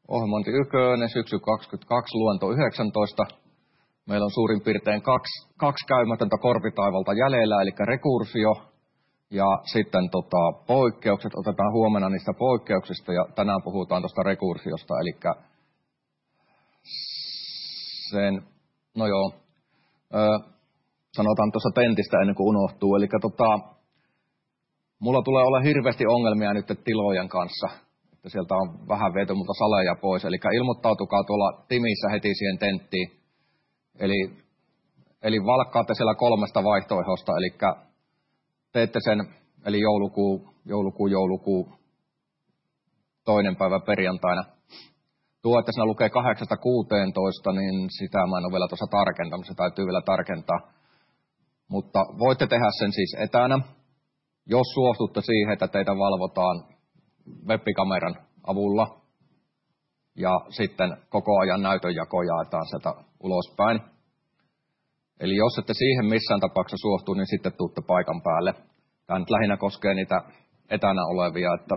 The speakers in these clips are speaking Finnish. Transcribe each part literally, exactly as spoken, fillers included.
Ohjelmointi ykkönen, syksy kaksikymmentäkaksi, luento yhdeksäntoista. Meillä on suurin piirtein kaksi, kaksi käymätöntä korpitaivalta jäljellä, eli rekursio ja sitten tota, poikkeukset. Otetaan huomenna niistä poikkeuksista ja tänään puhutaan tuosta rekursiosta, eli sen, no joo, ö, sanotaan tuossa tentistä ennen kuin unohtuu. Eli tota, mulla tulee olla hirveästi ongelmia nyt tilojen kanssa. Että sieltä on vähän viety multa saleja pois. Eli ilmoittautukaa tuolla Timissä heti siihen tenttiin. Eli, eli valkkaatte siellä kolmesta vaihtoehdosta. Eli teette sen, eli joulukuu, joulukuu, joulukuu, toinen päivä perjantaina. Tuo, että siinä lukee kahdeksasta kuuteentoista, niin sitä mä en ole vielä tuossa tarkentanut. Se täytyy vielä tarkentaa. Mutta voitte tehdä sen siis etänä, jos suostutte siihen, että teitä valvotaan web-kameran avulla ja sitten koko ajan näytönjako jaetaan sieltä ulospäin. Eli jos ette siihen missään tapauksessa suostu, niin sitten tuutte paikan päälle. Tämä nyt lähinnä koskee niitä etänä olevia. Että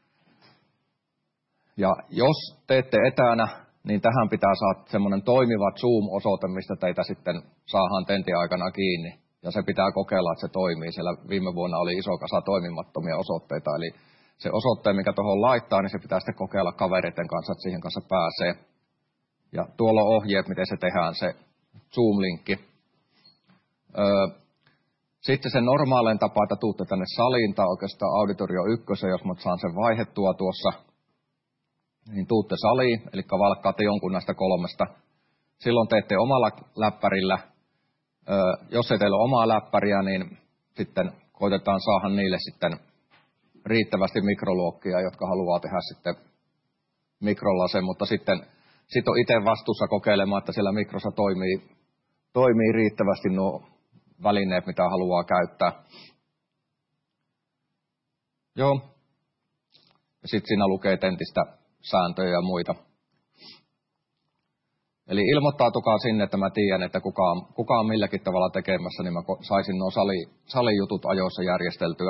ja jos teette etänä, niin tähän pitää saada semmoinen toimiva Zoom-osoite, mistä teitä sitten saadaan tentin aikana kiinni. Ja se pitää kokeilla, että se toimii. Siellä viime vuonna oli iso kasa toimimattomia osoitteita, eli se osoitteen, mikä tuohon laittaa, niin se pitää sitten kokeilla kavereiden kanssa, että siihen kanssa pääsee. Ja tuolla on ohjeet, miten se tehdään, se Zoom-linkki. Öö, sitten se normaalein tapa, että tuutte tänne saliin, tai oikeastaan Auditorio ykkösen, jos mä saan sen vaihdettua tuossa, niin tuutte saliin, eli valkkaatte jonkun näistä kolmesta. Silloin teette omalla läppärillä. Öö, jos ei teillä ole omaa läppäriä, niin sitten koitetaan saada niille sitten riittävästi mikroluokkia, jotka haluaa tehdä sitten mikrolla sen, mutta sitten sit on itse vastuussa kokeilemaan, että siellä mikrossa toimii, toimii riittävästi nuo välineet, mitä haluaa käyttää. Joo. Ja sitten siinä lukee tentistä sääntöjä ja muita. Eli ilmoittautukaa sinne, että mä tiedän, että kuka on, kuka on milläkin tavalla tekemässä, niin mä saisin nuo sali, salijutut ajoissa järjesteltyä.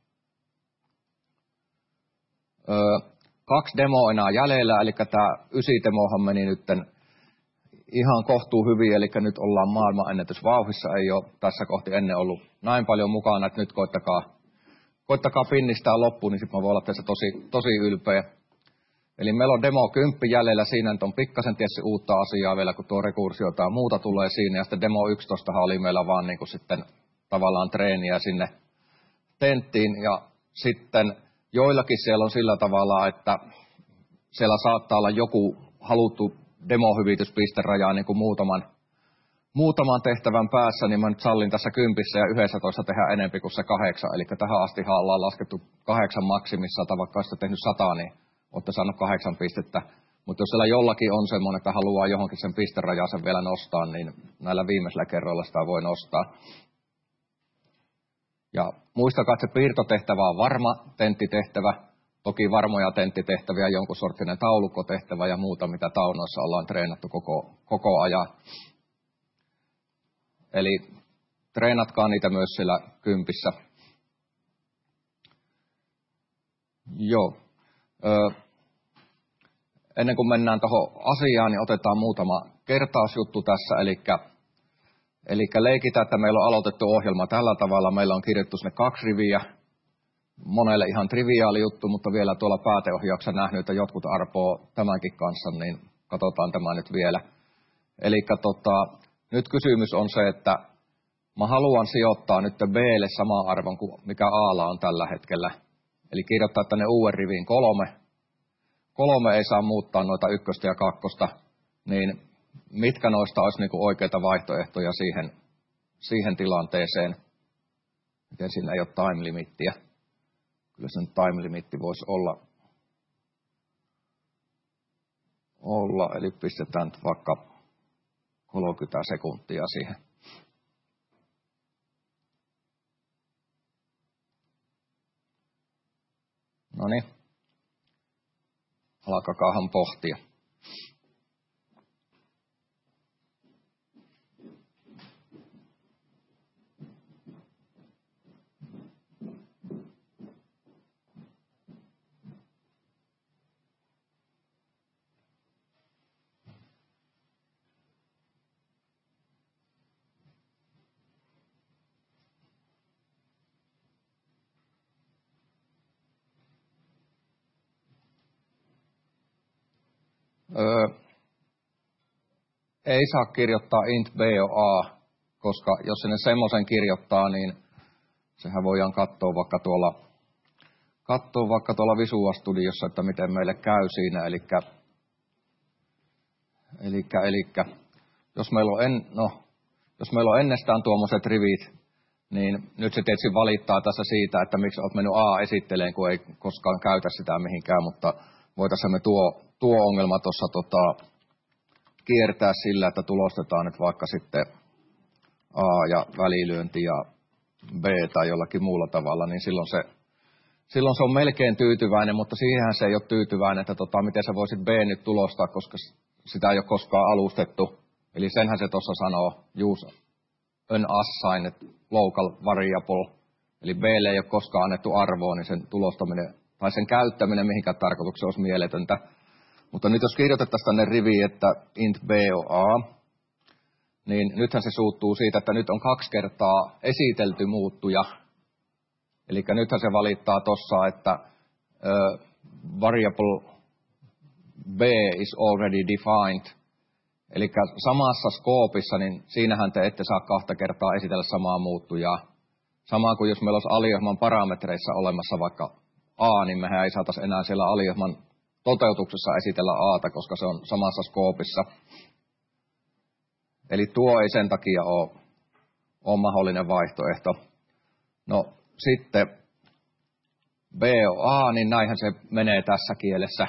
Öö, kaksi demoa enää jäljellä, eli tämä ysidemohan meni nyt ihan kohtuu hyvin, eli nyt ollaan maailmanennätysvauhdissa, ei ole tässä kohti ennen ollut näin paljon mukana, että nyt koittakaa, koittakaa pinnistää loppuun, niin sitten mä voin olla tässä tosi, tosi ylpeä. Eli meillä on demo kymmenen jäljellä, siinä nyt on pikkasen tietysti uutta asiaa vielä, kun tuo rekursio tai muuta tulee siinä, ja sitten demo yksitoista oli meillä vaan niin kuin sitten tavallaan treeniä sinne tenttiin, ja sitten joillakin siellä on sillä tavalla, että siellä saattaa olla joku haluttu demohyvityspisteraja niin kuin muutaman, muutaman tehtävän päässä, niin mä nyt sallin tässä kympissä ja yhdessätoista tehdä enempi kuin se kahdeksan. Eli tähän asti ollaan laskettu kahdeksan maksimissa, tai vaikka olisitte tehnyt sata, niin olette saanut kahdeksan pistettä. Mutta jos siellä jollakin on semmoinen, että haluaa johonkin sen pisterajaa sen vielä nostaa, niin näillä viimeisillä kerroilla sitä voi nostaa. Ja muistakaa, että se piirtotehtävä on varma tenttitehtävä, toki varmoja tenttitehtäviä, jonkun sorttinen taulukkotehtävä ja muuta, mitä taunoissa ollaan treenattu koko, koko ajan. Eli treenatkaa niitä myös siellä kympissä. Joo. Ö, ennen kuin mennään tuohon asiaan, niin otetaan muutama kertausjuttu tässä, eli Eli leikitään, että meillä on aloitettu ohjelma tällä tavalla. Meillä on kirjoittu sinne kaksi riviä. Monelle ihan triviaali juttu, mutta vielä tuolla pääteohjauksessa nähnyt, että jotkut arpoo tämänkin kanssa, niin katsotaan tämä nyt vielä. Eli tota, nyt kysymys on se, että mä haluan sijoittaa nyt B:lle sama arvon kuin mikä A:lla on tällä hetkellä. Eli kirjoittaa tänne uuden riviin kolme. Kolme ei saa muuttaa noita ykköstä ja kakkosta, niin mitkä noista olisi niin kuin oikeita vaihtoehtoja siihen, siihen tilanteeseen. Miten siinä ei ole time-limittiä. Kyllä se nyt time-limitti voisi olla. olla. Eli pistetään nyt vaikka kolmekymmentä sekuntia siihen. No niin. Alkakaahan pohtia. Öö, ei saa kirjoittaa int b on a, koska jos sinne semmoisen kirjoittaa, niin sehän voidaan katsoa vaikka tuolla, katsoa vaikka tuolla Visual Studiossa, että miten meille käy siinä. Elikkä, elikkä, elikkä jos, meillä on en, no, jos meillä on ennestään tuommoiset rivit, niin nyt se tietysti valittaa tässä siitä, että miksi olet mennyt A esitteleen, kun ei koskaan käytä sitä mihinkään, mutta voitaisiin me tuo, tuo ongelma tuossa tota, kiertää sillä, että tulostetaan nyt vaikka sitten A ja välilyönti ja B tai jollakin muulla tavalla, niin silloin se, silloin se on melkein tyytyväinen, mutta siihenhän se ei ole tyytyväinen, että tota, miten sä voisit B nyt tulostaa, koska sitä ei ole koskaan alustettu. Eli senhän se tuossa sanoo, use unassigned local variable, eli B:lle ei ole koskaan annettu arvoa, niin sen tulostaminen tai sen käyttäminen mihinkään tarkoitukseen olisi mieletöntä. Mutta nyt jos kirjoitettaisiin tänne riviin, että int b on a, niin nythän se suuttuu siitä, että nyt on kaksi kertaa esitelty muuttuja. Eli nythän se valittaa tuossa, että uh, variable b is already defined. Eli samassa skoopissa, niin siinähän te ette saa kahta kertaa esitellä samaa muuttujaa. Sama kuin jos meillä olisi aliohjelman parametreissa olemassa vaikka a, niin mehän ei saataisi enää siellä aliohjelman toteutuksessa esitellä aata, koska se on samassa skoopissa. Eli tuo ei sen takia ole, ole mahdollinen vaihtoehto. No sitten b on a, niin näinhän se menee tässä kielessä.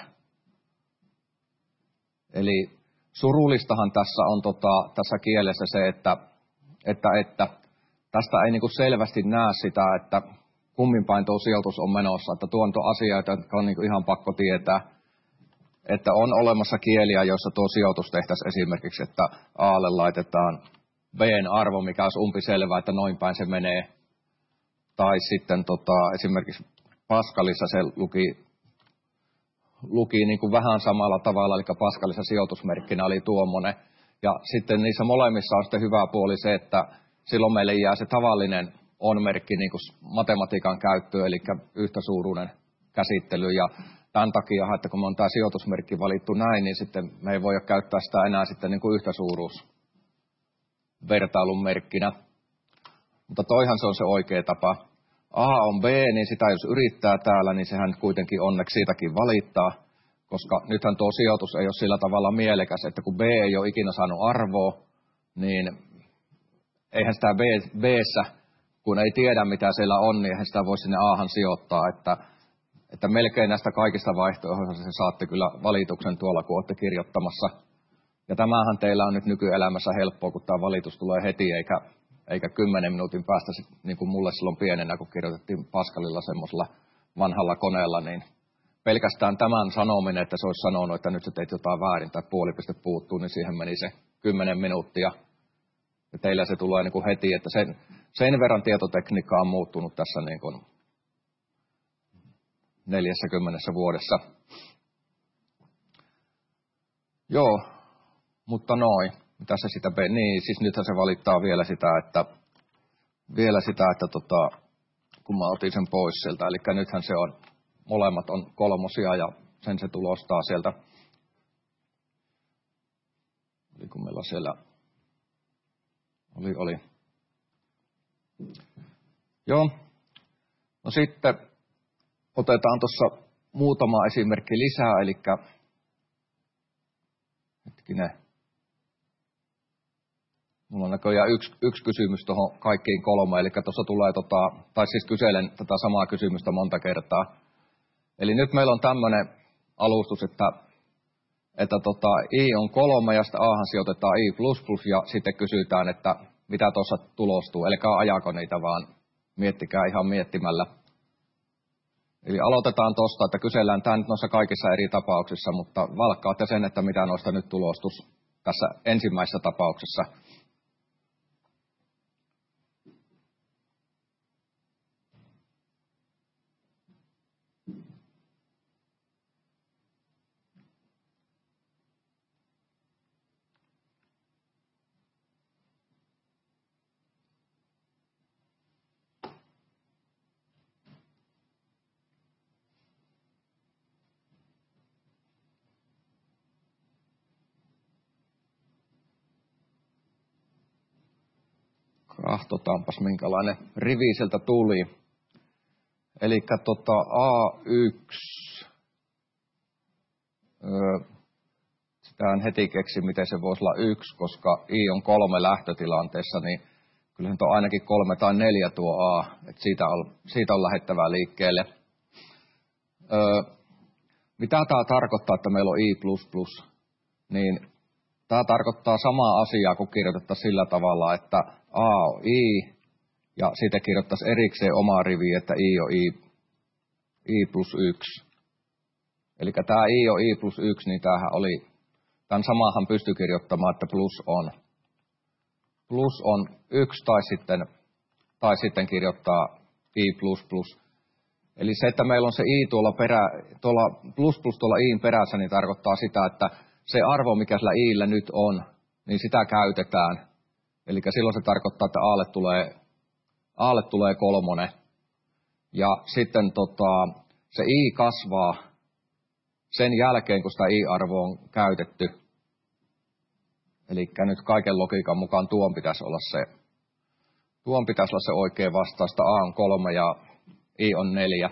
Eli surullistahan tässä on tota, tässä kielessä se, että, että, että tästä ei niinku selvästi näe sitä, että kummin päin tuo sijoitus on menossa. Että tuo on tuo asioita, jotka on niinku ihan pakko tietää. Että on olemassa kieliä, joissa tuo sijoitus tehtäisiin esimerkiksi, että A:lle laitetaan B:n arvo, mikä olisi umpiselvää, että noin päin se menee. Tai sitten tota, esimerkiksi Pascalissa se luki, luki niin kuin vähän samalla tavalla, eli Pascalissa sijoitusmerkkinä oli tuommoinen. Ja sitten niissä molemmissa on sitten hyvä puoli se, että silloin meille jää se tavallinen on-merkki niin kuin matematiikan käyttöön, eli yhtä suuruinen käsittely. Ja tämän takia, että kun me on tämä sijoitusmerkki valittu näin, niin sitten me ei voida käyttää sitä enää sitten niin kuin yhtä suuruus vertailun merkkinä. Mutta toihan se on se oikea tapa. A on B, niin sitä jos yrittää täällä, niin sehän kuitenkin onneksi siitäkin valittaa, koska nythän tuo sijoitus ei ole sillä tavalla mielekäs, että kun B ei ole ikinä saanut arvoa, niin eihän sitä B, B:ssä, kun ei tiedä mitä siellä on, niin eihän sitä voi sinne Ahan sijoittaa, että Että melkein näistä kaikista vaihtoehdoista se saatte kyllä valituksen tuolla, kun olette kirjoittamassa. Ja tämähän teillä on nyt nykyelämässä helppoa, kun tämä valitus tulee heti, eikä, eikä kymmenen minuutin päästä, niin kuin mulle silloin pienenä, kun kirjoitettiin Pascalilla semmoisella vanhalla koneella, niin pelkästään tämän sanominen, että se olisi sanonut, että nyt sä teit jotain väärin tai puolipiste puuttuu, niin siihen meni se kymmenen minuuttia. Ja teillä se tulee niin kuin heti, että sen, sen verran tietotekniikka on muuttunut tässä niin kuin neljässäkymmenessä vuodessa. Joo, mutta noin. Mitä se sitä, niin siis nythän se valittaa vielä sitä, että, vielä sitä, että tota, kun mä otin sen pois sieltä, eli nythän se on, molemmat on kolmosia ja sen se tulostaa sieltä. Eli kun meillä siellä, oli, oli. Joo, no sitten otetaan tuossa muutama esimerkki lisää, eli hetkinen. Mulla on näköjään yksi, yksi kysymys tuohon kaikkiin kolmeen, eli tuossa tulee, tota, tai siis kyselen tätä samaa kysymystä monta kertaa. Eli nyt meillä on tämmöinen alustus, että, että tota, i on kolme ja sitten ahan sijoitetaan i plus plus ja sitten kysytään, että mitä tuossa tulostuu. Eli ajako niitä vaan, miettikää ihan miettimällä. Eli aloitetaan tuosta, että kysellään tämä nyt noissa kaikissa eri tapauksissa, mutta valkkaatte sen, että mitä noista nyt tulostus tässä ensimmäisessä tapauksessa. Katsotaanpas minkälainen rivi sieltä tuli. Elikkä tota A yksi. Öö, sitä en heti keksi, miten se voisi olla yksi, koska I on kolme lähtötilanteessa, niin kyllä nyt on ainakin kolme tai neljä tuo A, että siitä on, siitä on lähettävää liikkeelle. Öö, mitä tämä tarkoittaa, että meillä on I plus plus? Niin tämä tarkoittaa samaa asiaa, kun kirjoitettaisiin sillä tavalla, että A on I, ja siitä kirjoittaisiin erikseen oma rivi, että I on I, I plus yksi. Eli tämä I on I plus yksi, niin tämähän oli, tämän samahan pystyi kirjoittamaan, että plus on. Plus on yksi tai sitten, tai sitten kirjoittaa I plus plus. Eli se, että meillä on se I tuolla, perä, tuolla plus plus tuolla Iin perässä, niin tarkoittaa sitä, että se arvo, mikä sillä Iillä nyt on, niin sitä käytetään. Eli silloin se tarkoittaa, että Aalle tulee, Aalle tulee kolmonen. Ja sitten tota, se I kasvaa sen jälkeen, kun sitä I-arvoa on käytetty. Eli nyt kaiken logiikan mukaan tuon pitäisi olla se, tuon pitäisi olla se oikea vastaus, että A on kolme ja I on neljä.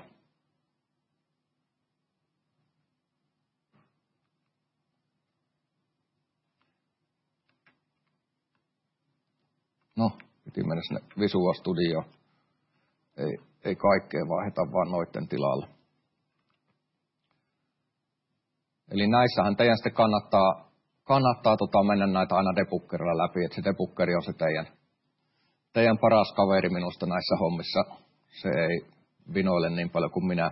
No, piti mennä sinne Visual Studioon. Ei, ei kaikkea vaiheta vaan noitten tilalla. Eli näissähän teidän sitten kannattaa, kannattaa tota mennä näitä aina debuggerilla läpi, että se debuggeri on se teidän, teidän paras kaveri minusta näissä hommissa. Se ei vinoile niin paljon kuin minä.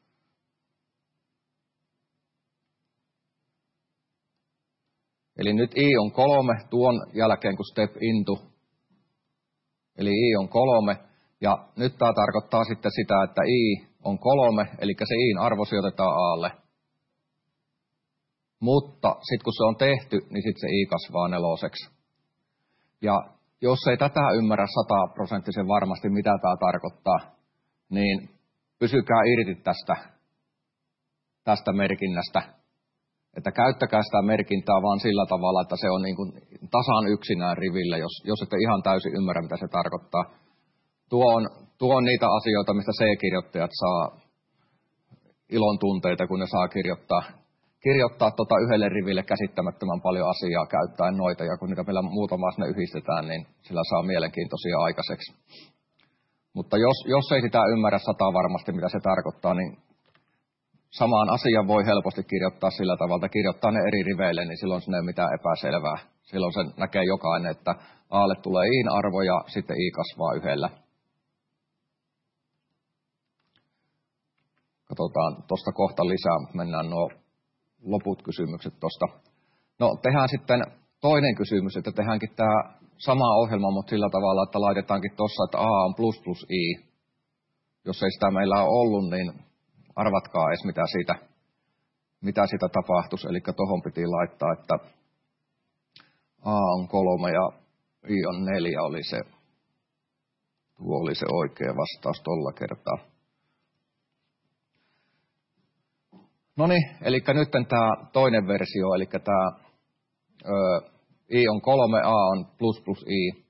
Eli nyt I on kolme tuon jälkeen, kun step into. Eli I on kolme. Ja nyt tämä tarkoittaa sitten sitä, että I on kolme, eli se Iin arvo sijoitetaan Aalle. Mutta sitten kun se on tehty, niin sitten se I kasvaa neloseksi. Ja jos ei tätä ymmärrä sataprosenttisen varmasti, mitä tämä tarkoittaa, niin pysykää irti tästä, tästä merkinnästä. Että käyttäkää sitä merkintää vaan sillä tavalla, että se on niin kuin tasan yksinään rivillä, jos, jos ette ihan täysin ymmärrä, mitä se tarkoittaa. Tuo on, tuo on niitä asioita, mistä C-kirjoittajat saa ilon tunteita, kun ne saa kirjoittaa, kirjoittaa tota yhdelle riville käsittämättömän paljon asiaa käyttäen noita, ja kun niitä meillä muutamaa sinne yhdistetään, niin sillä saa mielenkiintoisia aikaiseksi. Mutta jos, jos ei sitä ymmärrä sataa varmasti, mitä se tarkoittaa, niin samaan asian voi helposti kirjoittaa sillä tavalla, kirjoittaa ne eri riveille, niin silloin sinne ei ole mitään epäselvää. Silloin sen näkee jokainen, että Aalle tulee Iin arvo ja sitten I kasvaa yhdellä. Katsotaan tuosta kohta lisää, mutta mennään nuo loput kysymykset tuosta. No tehdään sitten toinen kysymys, että tehdäänkin tämä sama ohjelma, mutta sillä tavalla, että laitetaankin tuossa, että A on plus plus I. Jos ei sitä meillä ole ollut, niin arvatkaa edes mitä siitä, mitä siitä tapahtuisi. Eli tuohon piti laittaa, että A on kolme ja I on neljä oli se, tuo oli se oikea vastaus tuolla kertaa. No niin, eli nyt tämä toinen versio, eli tämä ö, I on kolme, A on plus plus I.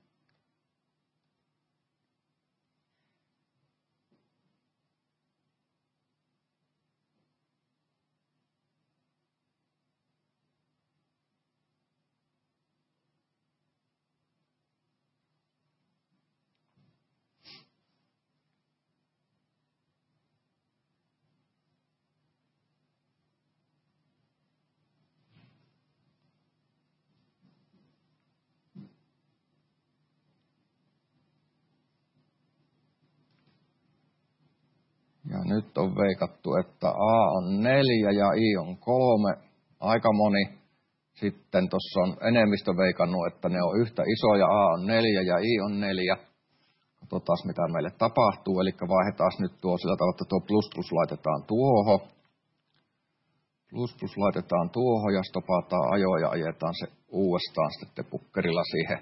Ja nyt on veikattu, että A on neljä ja I on kolme. Aika moni. Sitten tuossa on enemmistö veikannut, että ne on yhtä isoja. A on neljä ja I on neljä. Katsotaan, mitä meille tapahtuu. Eli vaihdetaan nyt tuo sillä tavalla, että tuo plus plus laitetaan tuohon. Plus plus laitetaan tuohon ja stopataan ajoa ja ajetaan se uudestaan sitten pukkerilla siihen.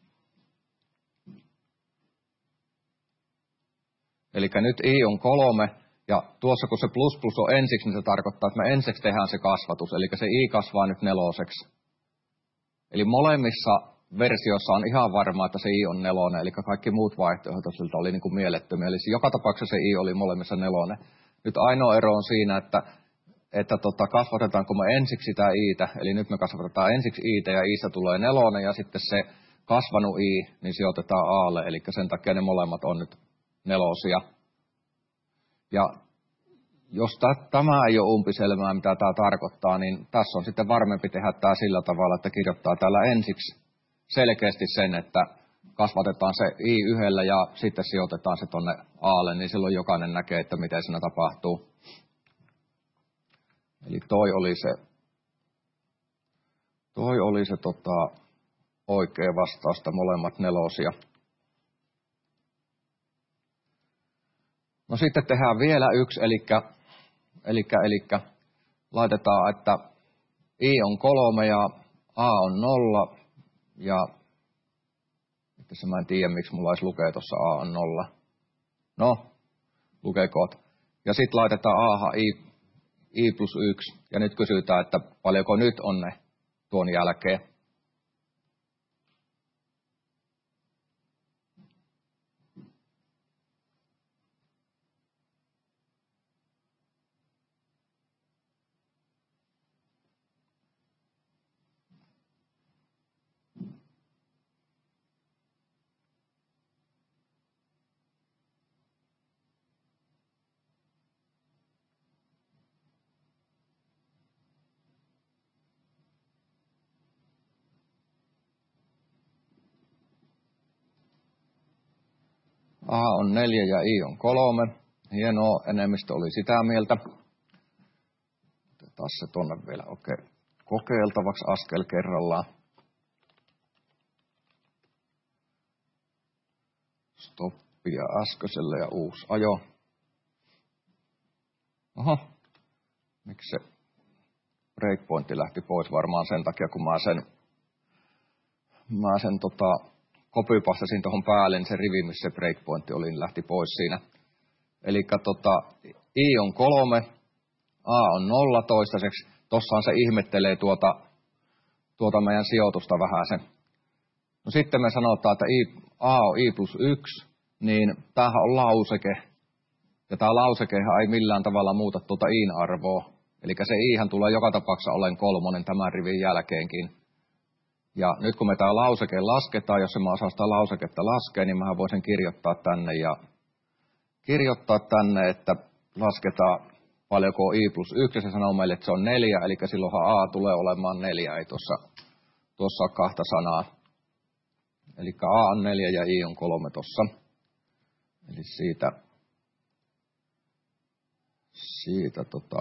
Eli nyt I on kolme, ja tuossa kun se plus plus on ensiksi, niin se tarkoittaa, että me ensiksi tehdään se kasvatus, eli se I kasvaa nyt neloseksi. Eli molemmissa versiossa on ihan varmaa, että se i on nelonen, eli kaikki muut vaihtoehdot siltä oli niin kuin mielettömiä. Eli joka tapauksessa se i oli molemmissa nelonen. Nyt ainoa ero on siinä, että, että tota, kasvatetaanko me ensiksi sitä iitä, eli nyt me kasvatetaan ensiksi iitä ja iistä tulee nelonen ja sitten se kasvanut i, niin sijoitetaan aalle, eli sen takia ne molemmat on nyt nelosia. Ja jos tämä ei ole umpiselmää, mitä tämä tarkoittaa, niin tässä on sitten varmempi tehdä tämä sillä tavalla, että kirjoittaa täällä ensiksi selkeästi sen, että kasvatetaan se i yhdellä ja sitten sijoitetaan se tonne aalle, niin silloin jokainen näkee, että miten siinä tapahtuu. Eli toi oli se, toi oli se tota, oikea vastausta, molemmat nelosia. No sitten tehdään vielä yksi, eli, eli, eli laitetaan, että i on kolme ja a on nolla ja itse mä en tiedä, miksi mulla olisi lukee tuossa a on nolla. No, lukekoot. Ja sitten laitetaan a i, i plus yksi ja nyt kysytään, että paljonko nyt on ne tuon jälkeen. A on neljä ja i on kolme. Hienoa, enemmistö oli sitä mieltä. Otetaan se tonne vielä okei. Okay. Kokeiltavaksi askel kerrallaan. Stoppia äskeiselle ja uusi ajo. Oho, miksi se breakpointti lähti pois? Varmaan sen takia, kun mä sen, mä sen tota, copypastasin tuohon päälle, niin se rivi, missä se breakpointti oli, niin lähti pois siinä. Eli tota, i on kolme, a on nolla toistaiseksi. Tossahan se ihmettelee tuota, tuota meidän sijoitusta vähän sen. No sitten me sanotaan, että I, a on i plus yksi, niin tämähän on lauseke. Ja tämä lausekehan ei millään tavalla muuta tuota iin arvoa. Eli se ihän tulee joka tapauksessa olen kolmonen tämän rivin jälkeenkin. Ja nyt kun me tämä lauseke lasketaan, jos mä osaan sitä lauseketta laskea, niin mä voisin kirjoittaa tänne ja kirjoittaa tänne, että lasketaan paljonko on i plus yksi, ja se sanoo meille, että se on neljä, eli silloinhan a tulee olemaan neljä, ei tuossa, tuossa ole kahta sanaa. Eli a on neljä ja i on kolme tuossa. Eli siitä, siitä tota,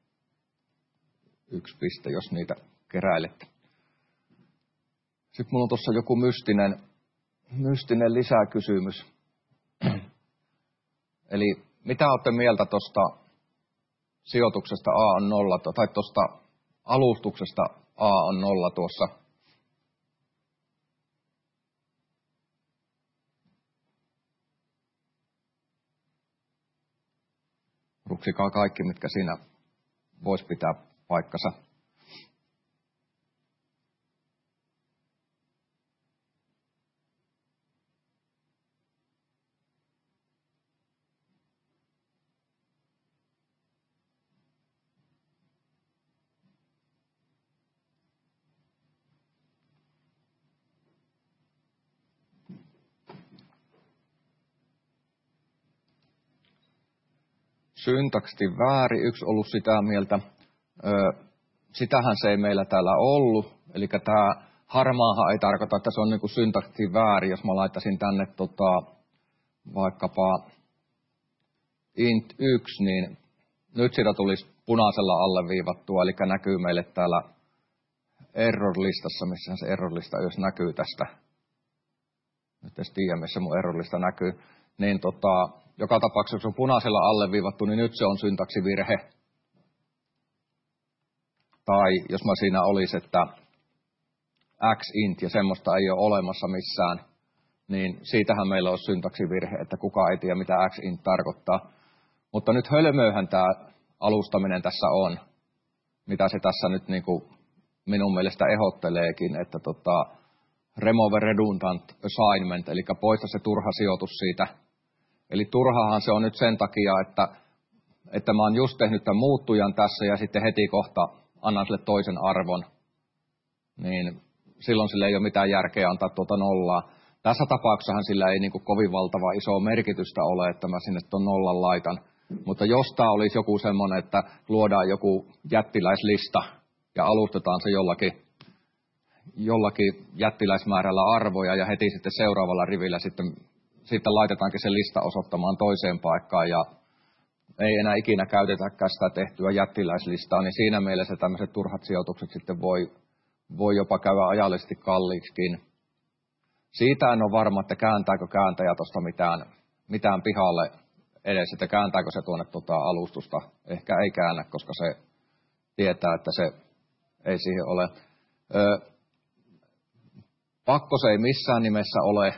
yksi piste, jos niitä keräilette. Sitten mulla on tuossa joku mystinen, mystinen lisäkysymys. Eli mitä olette mieltä tuosta sijoituksesta a on nolla, tai tuosta alustuksesta a on nolla tuossa? Ruksikaa kaikki, mitkä siinä voisi pitää paikkansa. Syntaksisesti väärin, yksi ollut sitä mieltä. Ö, sitähän se ei meillä täällä ollut. Eli tämä harmaahan ei tarkoita, että se on niinku syntaksisesti väärin, jos mä laittaisin tänne tota, vaikkapa int yksi, niin nyt sitä tulisi punaisella alleviivattua, eli näkyy meille täällä error-listassa, missä se error-lista jos näkyy tästä. Nyt en tiedä, missä mun error-lista näkyy. Niin tota, joka tapauksessa, jos on punaisella alleviivattu, niin nyt se on syntaksivirhe. Tai jos mä siinä olisi, että xint ja semmoista ei ole olemassa missään, niin siitähän meillä on syntaksivirhe, että kukaan ei tiedä, mitä xint tarkoittaa. Mutta nyt hölmööhän tämä alustaminen tässä on, mitä se tässä nyt niin kuin minun mielestä ehdotteleekin, että tota, remove redundant assignment, eli poista se turha sijoitus siitä. Eli turhahan se on nyt sen takia, että, että mä oon just tehnyt tämän muuttujan tässä ja sitten heti kohta annan sille toisen arvon. Niin silloin sille ei ole mitään järkeä antaa tuota nollaa. Tässä tapauksessahan sillä ei niin kuin kovin valtava iso merkitystä ole, että mä sinne tuon nollan laitan. Mutta jos tämä olisi joku semmoinen, että luodaan joku jättiläislista ja alustetaan se jollakin, jollakin jättiläismäärällä arvoja ja heti sitten seuraavalla rivillä sitten, sitten laitetaankin se lista osoittamaan toiseen paikkaan ja ei enää ikinä käytetäkään sitä tehtyä jättiläislistaa, niin siinä mielessä tämmöiset turhat sijoitukset sitten voi, voi jopa käydä ajallisesti kalliiksikin. Siitä en ole varma, että kääntääkö kääntäjä tuosta mitään, mitään pihalle edes, että kääntääkö se tuonne tuota alustusta. Ehkä ei käännä, koska se tietää, että se ei siihen ole. Ö, pakko se ei missään nimessä ole,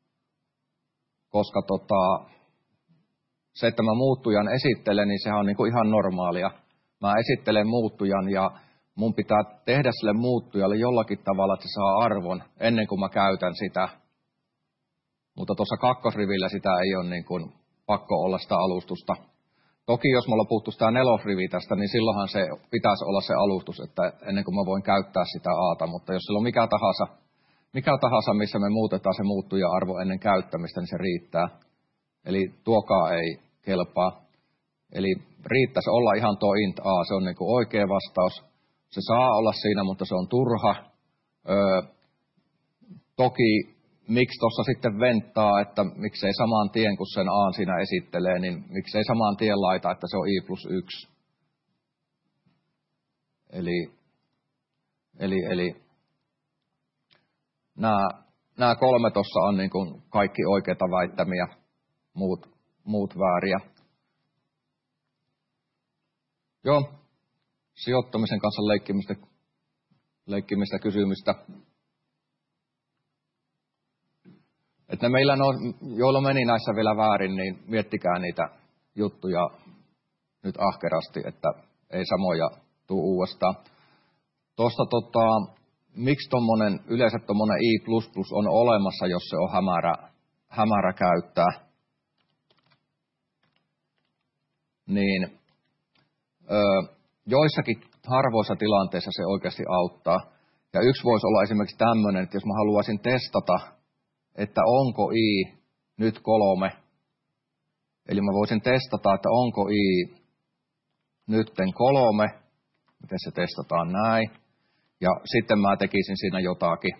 koska tota, se, että mä muuttujan esittelen, niin sehän on niinku ihan normaalia. Mä esittelen muuttujan ja mun pitää tehdä sille muuttujalle jollakin tavalla, että se saa arvon ennen kuin mä käytän sitä. Mutta tuossa kakkosrivillä sitä ei ole niin kuin pakko olla sitä alustusta. Toki jos mulla puuttuu sitä nelosrivi tästä, niin silloinhan se pitäisi olla se alustus, että ennen kuin mä voin käyttää sitä aata. Mutta jos sillä on mikä tahansa, mikä tahansa, missä me muutetaan se muuttuja-arvo ennen käyttämistä, niin se riittää. Eli tuokaa ei kelpaa. Eli riittäisi olla ihan tuo int a, se on niin kuin oikea vastaus. Se saa olla siinä, mutta se on turha. Öö, toki miksi tuossa sitten venttaa, että miksei saman tien, kun sen A siinä esittelee, niin miksei saman tien laita, että se on i plus yksi. Eli, eli, eli nämä, nämä kolme tuossa on niin kuin kaikki oikeita väittämiä, muut, muut vääriä. Joo. Sijoittamisen kanssa leikkimistä, leikkimistä kysymystä. Että ne meillä, on, joilla meni näissä vielä väärin, niin miettikää niitä juttuja nyt ahkerasti, että ei samoja tule uudestaan. Tuosta tota, miksi tommonen, yleensä tuommoinen i plus plus on olemassa, jos se on hämärä, hämärä käyttää, niin öö, joissakin harvoissa tilanteissa se oikeasti auttaa. Ja yksi voisi olla esimerkiksi tämmöinen, että jos mä haluaisin testata, että onko i nyt kolme, eli mä voisin testata, että onko i nytten kolme, miten se testataan näin, ja sitten mä tekisin siinä jotakin.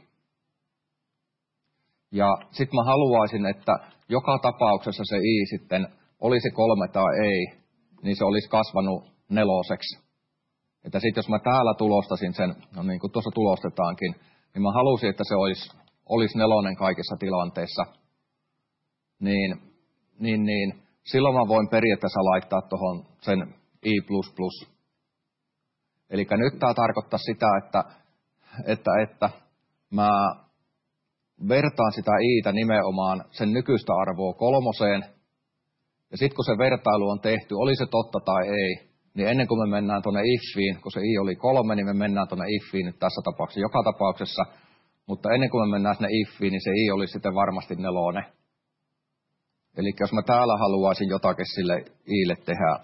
Ja sitten mä haluaisin, että joka tapauksessa se i sitten olisi kolme tai ei, niin se olisi kasvanut neloseksi. Että sitten jos mä täällä tulostasin sen, no niin kuin tuossa tulostetaankin, niin mä halusin, että se olisi, olisi nelonen kaikissa tilanteissa. Niin, niin, niin silloin mä voin periaatteessa laittaa tuohon sen i plus plus. Eli nyt tää tarkoittaa sitä, että, että, että mä vertaan sitä i'tä nimenomaan sen nykyistä arvoa kolmoseen. Ja sitten kun se vertailu on tehty, oli se totta tai ei, niin ennen kuin me mennään tuonne ifiin, kun se i oli kolme, niin me mennään tuonne ifiin nyt tässä tapauksessa, joka tapauksessa. Mutta ennen kuin me mennään sinne ifiin, niin se i oli sitten varmasti nelonen. Eli jos mä täällä haluaisin jotakin sille i'lle tehdä,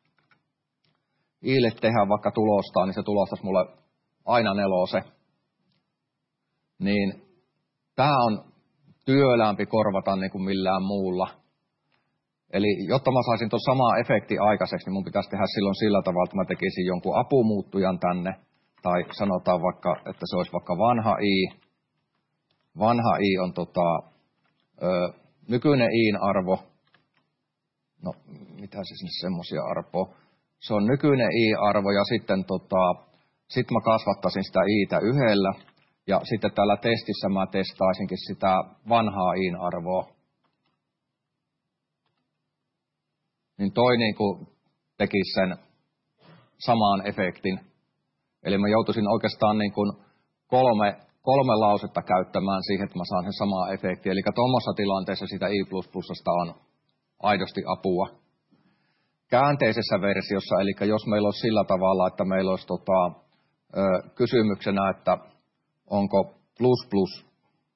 i'lle tehdä vaikka tulostaa, niin se tulostaisi mulle aina nelose. Niin tää on työläämpi korvata niin kuin millään muulla. Eli jotta mä saisin tuon samaa efekti aikaiseksi, niin mun pitäisi tehdä silloin sillä tavalla, että mä tekisin jonkun apumuuttujan tänne. Tai sanotaan vaikka, että se olisi vaikka vanha i. Vanha i on tota, ö, nykyinen iin arvo. No, mitä siis nyt semmosia arvoa? Se on nykyinen i-arvo ja sitten tota, sit mä kasvattaisin sitä i'tä yhdellä. Ja sitten täällä testissä mä testaisinkin sitä vanhaa iin arvoa. Niin toi niin kuin tekisi sen samaan efektin. Eli mä joutuisin oikeastaan niin kuin kolme, kolme lausetta käyttämään siihen, että mä saan sen samaa efektiä. Eli tuommoisessa tilanteessa sitä i plus plusasta on aidosti apua. Käänteisessä versiossa, eli jos meillä olisi sillä tavalla, että meillä olisi tota, ö, kysymyksenä, että onko plus plus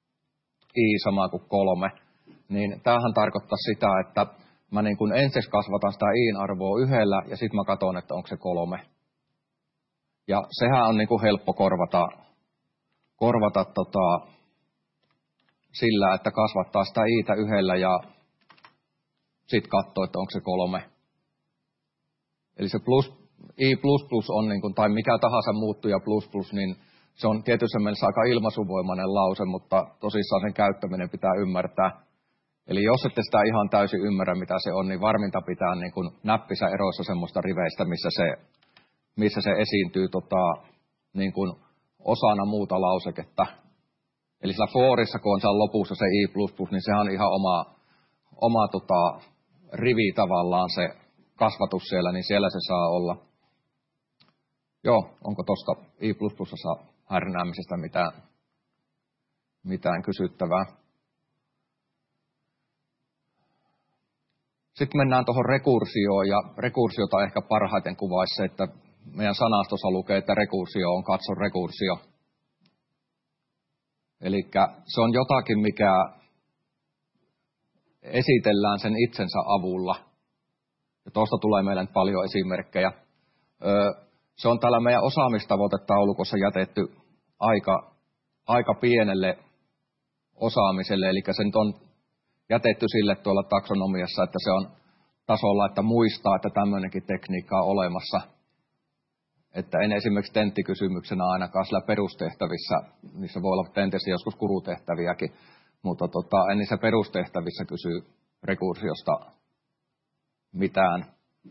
I sama kuin kolme, niin tämähän tarkoittaa sitä, että mä niin kuin ensiksi kasvatan sitä Iin arvoa yhdellä ja sitten mä katson, että onko se kolme. Ja sehän on niin kuin helppo korvata, korvata tota, sillä, että kasvattaa sitä Iitä yhdellä ja sitten katsoo, että onko se kolme. Eli se plus, I plus plus on, niin kuin, tai mikä tahansa muuttuja plus plus, niin se on tietyssä mielessä aika ilmaisuvoimainen lause, mutta tosissaan sen käyttäminen pitää ymmärtää. Eli jos ette sitä ihan täysin ymmärrä, mitä se on, niin varminta pitää niin kuin näppissä eroissa semmoista riveistä, missä se, missä se esiintyy tota, niin kuin osana muuta lauseketta. Eli sillä forissa, kun on siellä lopussa se I plus plus, niin sehän on ihan oma, oma tota, rivi tavallaan se kasvatus siellä, niin siellä se saa olla. Joo, onko tuosta I plus plusassa härnäämisestä mitään, mitään kysyttävää? Sitten mennään tuohon rekursioon, ja rekursiota ehkä parhaiten kuvaisi se, että meidän sanastossa lukee, että rekursio on katso rekursio. Eli se on jotakin, mikä esitellään sen itsensä avulla. Ja tuosta tulee meille paljon esimerkkejä. Se on täällä meidän osaamistavoitetaulukossa jätetty aika, aika pienelle osaamiselle, eli se nyt on jätetty sille tuolla taksonomiassa, että se on tasolla, että muistaa, että tämmöinenkin tekniikka on olemassa. Että en esimerkiksi tenttikysymyksenä ainakaan sillä perustehtävissä, niissä voi olla tentissä joskus kurutehtäviäkin, mutta tota, en niissä perustehtävissä kysy rekursiosta mitään.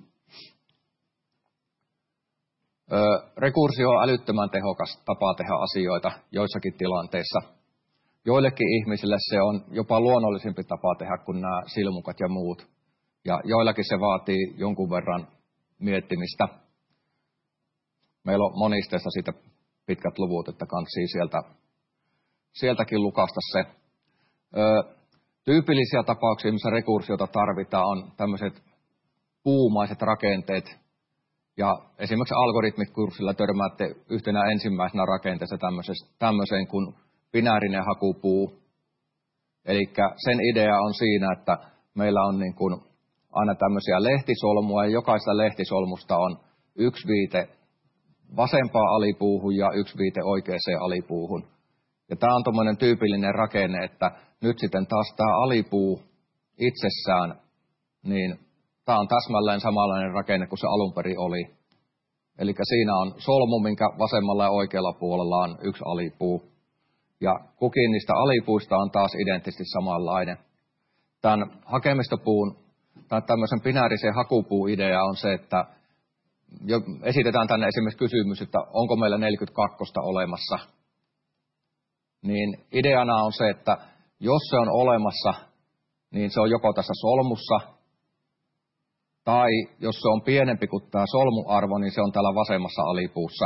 Öö, rekursio on älyttömän tehokas tapa tehdä asioita joissakin tilanteissa. Joillekin ihmisille se on jopa luonnollisempi tapa tehdä kuin nämä silmukat ja muut. Ja joillakin se vaatii jonkun verran miettimistä. Meillä on monisteessa siitä pitkät luvut, että kanssii sieltä, sieltäkin lukasta se. Öö, tyypillisiä tapauksia, missä rekursiota tarvitaan, on tämmöiset puumaiset rakenteet. Ja esimerkiksi algoritmit-kurssilla törmäätte yhtenä ensimmäisenä rakenteessa tämmöiseen kuin binäärinen hakupuu. Eli sen idea on siinä, että meillä on niin kuin aina tämmöisiä lehtisolmua, ja jokaisesta lehtisolmusta on yksi viite vasempaan alipuuhun ja yksi viite oikeaan alipuuhun. Ja tämä on tommoinen tyypillinen rakenne, että nyt sitten taas tämä alipuu itsessään, niin tämä on täsmälleen samanlainen rakenne kuin se alun perin oli. Eli siinä on solmu, minkä vasemmalla ja oikealla puolella on yksi alipuu. Ja kukin niistä alipuista on taas identtisesti samanlainen. Tämän hakemistopuun, tai tämmöisen binäärisen hakupuuidea on se, että jo esitetään tänne esimerkiksi kysymys, että onko meillä neljäkymmentäkaksi olemassa. Niin ideana on se, että jos se on olemassa, niin se on joko tässä solmussa, tai jos se on pienempi kuin tämä solmuarvo, niin se on täällä vasemmassa alipuussa.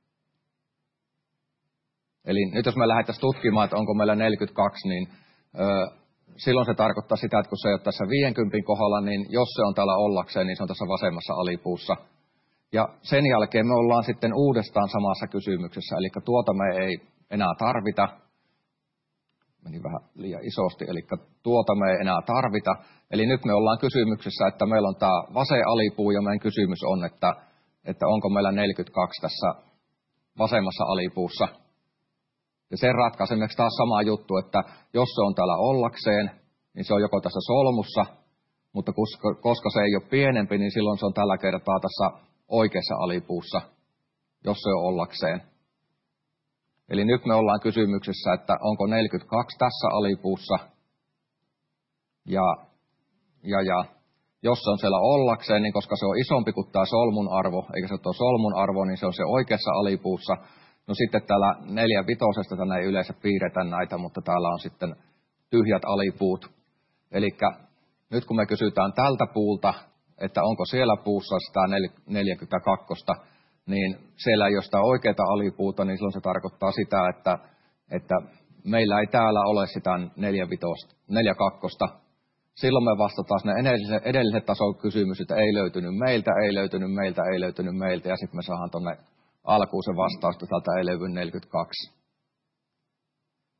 Eli nyt jos me lähdettäisiin tutkimaan, että onko meillä neljäkymmentäkaksi, niin ö, silloin se tarkoittaa sitä, että kun se ei ole tässä viidenkymmenen kohdalla, niin jos se on täällä ollakseen, niin se on tässä vasemmassa alipuussa. Ja sen jälkeen me ollaan sitten uudestaan samassa kysymyksessä, eli tuota me ei enää tarvita. Meni vähän liian isosti, eli tuota me ei enää tarvita. Eli nyt me ollaan kysymyksessä, että meillä on tämä vasen alipuu, ja meidän kysymys on, että, että onko meillä neljäkymmentäkaksi tässä vasemmassa alipuussa. Ja sen ratkaisemiseksi taas sama juttu, että jos se on täällä ollakseen, niin se on joko tässä solmussa, mutta koska, koska se ei ole pienempi, niin silloin se on tällä kertaa tässä oikeassa alipuussa, jos se on ollakseen. Eli nyt me ollaan kysymyksessä, että onko neljäkymmentäkaksi tässä alipuussa, ja, ja, ja jos se on siellä ollakseen, niin koska se on isompi kuin tämä solmun arvo, eikä se ole tuo solmun arvo, niin se on se oikeassa alipuussa. No sitten täällä neljän vitosesta tänne ei yleensä piirretä näitä, mutta täällä on sitten tyhjät alipuut. Eli nyt kun me kysytään tältä puulta, että onko siellä puussa sitä neljäkymmentäkaksi, niin siellä ei ole sitä oikeaa alipuuta, niin silloin se tarkoittaa sitä, että, että meillä ei täällä ole sitä neljäkymmentäkaksi. Silloin me vastataan ne edelliset, edelliset tason kysymys, että ei löytynyt meiltä, ei löytynyt meiltä, ei löytynyt meiltä, ja sitten me saadaan tuonne alkuun se vastaus, että täältä ei löydy neljäkymmentäkaksi.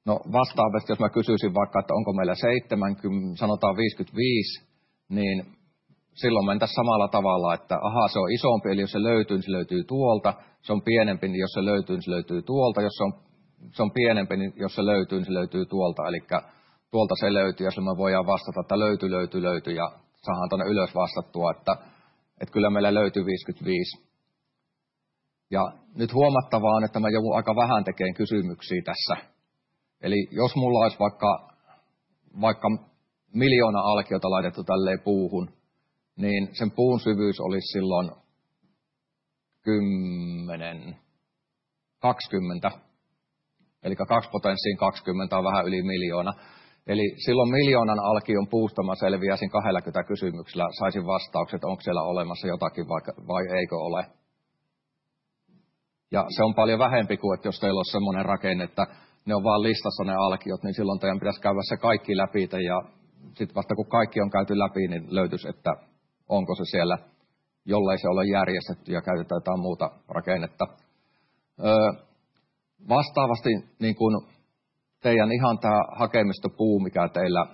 No vastaavasti, jos mä kysyisin vaikka, että onko meillä seitsemänkymmentä, sanotaan viisikymmentäviisi, niin silloin mentäisiin samalla tavalla, että aha, se on isompi, eli jos se löytyy, niin se löytyy tuolta. Se on pienempi, niin jos se löytyy, niin se löytyy tuolta. Jos se on, se on pienempi, niin jos se löytyy, niin se löytyy tuolta. Eli tuolta se löytyy, ja silloin me voidaan vastata, että löytyy, löytyy, löytyy, ja saadaan tuonne ylös vastattua, että, että kyllä meillä löytyy viisikymmentäviisi. Ja nyt huomattavaa on, että mä joudun aika vähän tekemään kysymyksiä tässä. Eli jos mulla olisi vaikka, vaikka miljoona alkiota laitettu tälleen puuhun, niin sen puun syvyys olisi silloin kymmenen, kaksikymmentä. Eli kaksi potenssiin kaksikymmentä on vähän yli miljoona. Eli silloin miljoonan alkion puusta mä selviäisin kaksikymmentä kysymyksellä, saisin vastaukset, onko siellä olemassa jotakin vai, vai eikö ole. Ja se on paljon vähempi kuin, että jos teillä on semmoinen rakenne, että ne on vaan listassa ne alkiot, niin silloin teidän pitäisi käydä se kaikki läpi. Ja sitten vasta kun kaikki on käyty läpi, niin löytyisi, että onko se siellä, jollei se ole järjestetty ja käytetään jotain muuta rakennetta. Öö, vastaavasti niin kun teidän ihan tämä hakemistopuu, mikä teillä,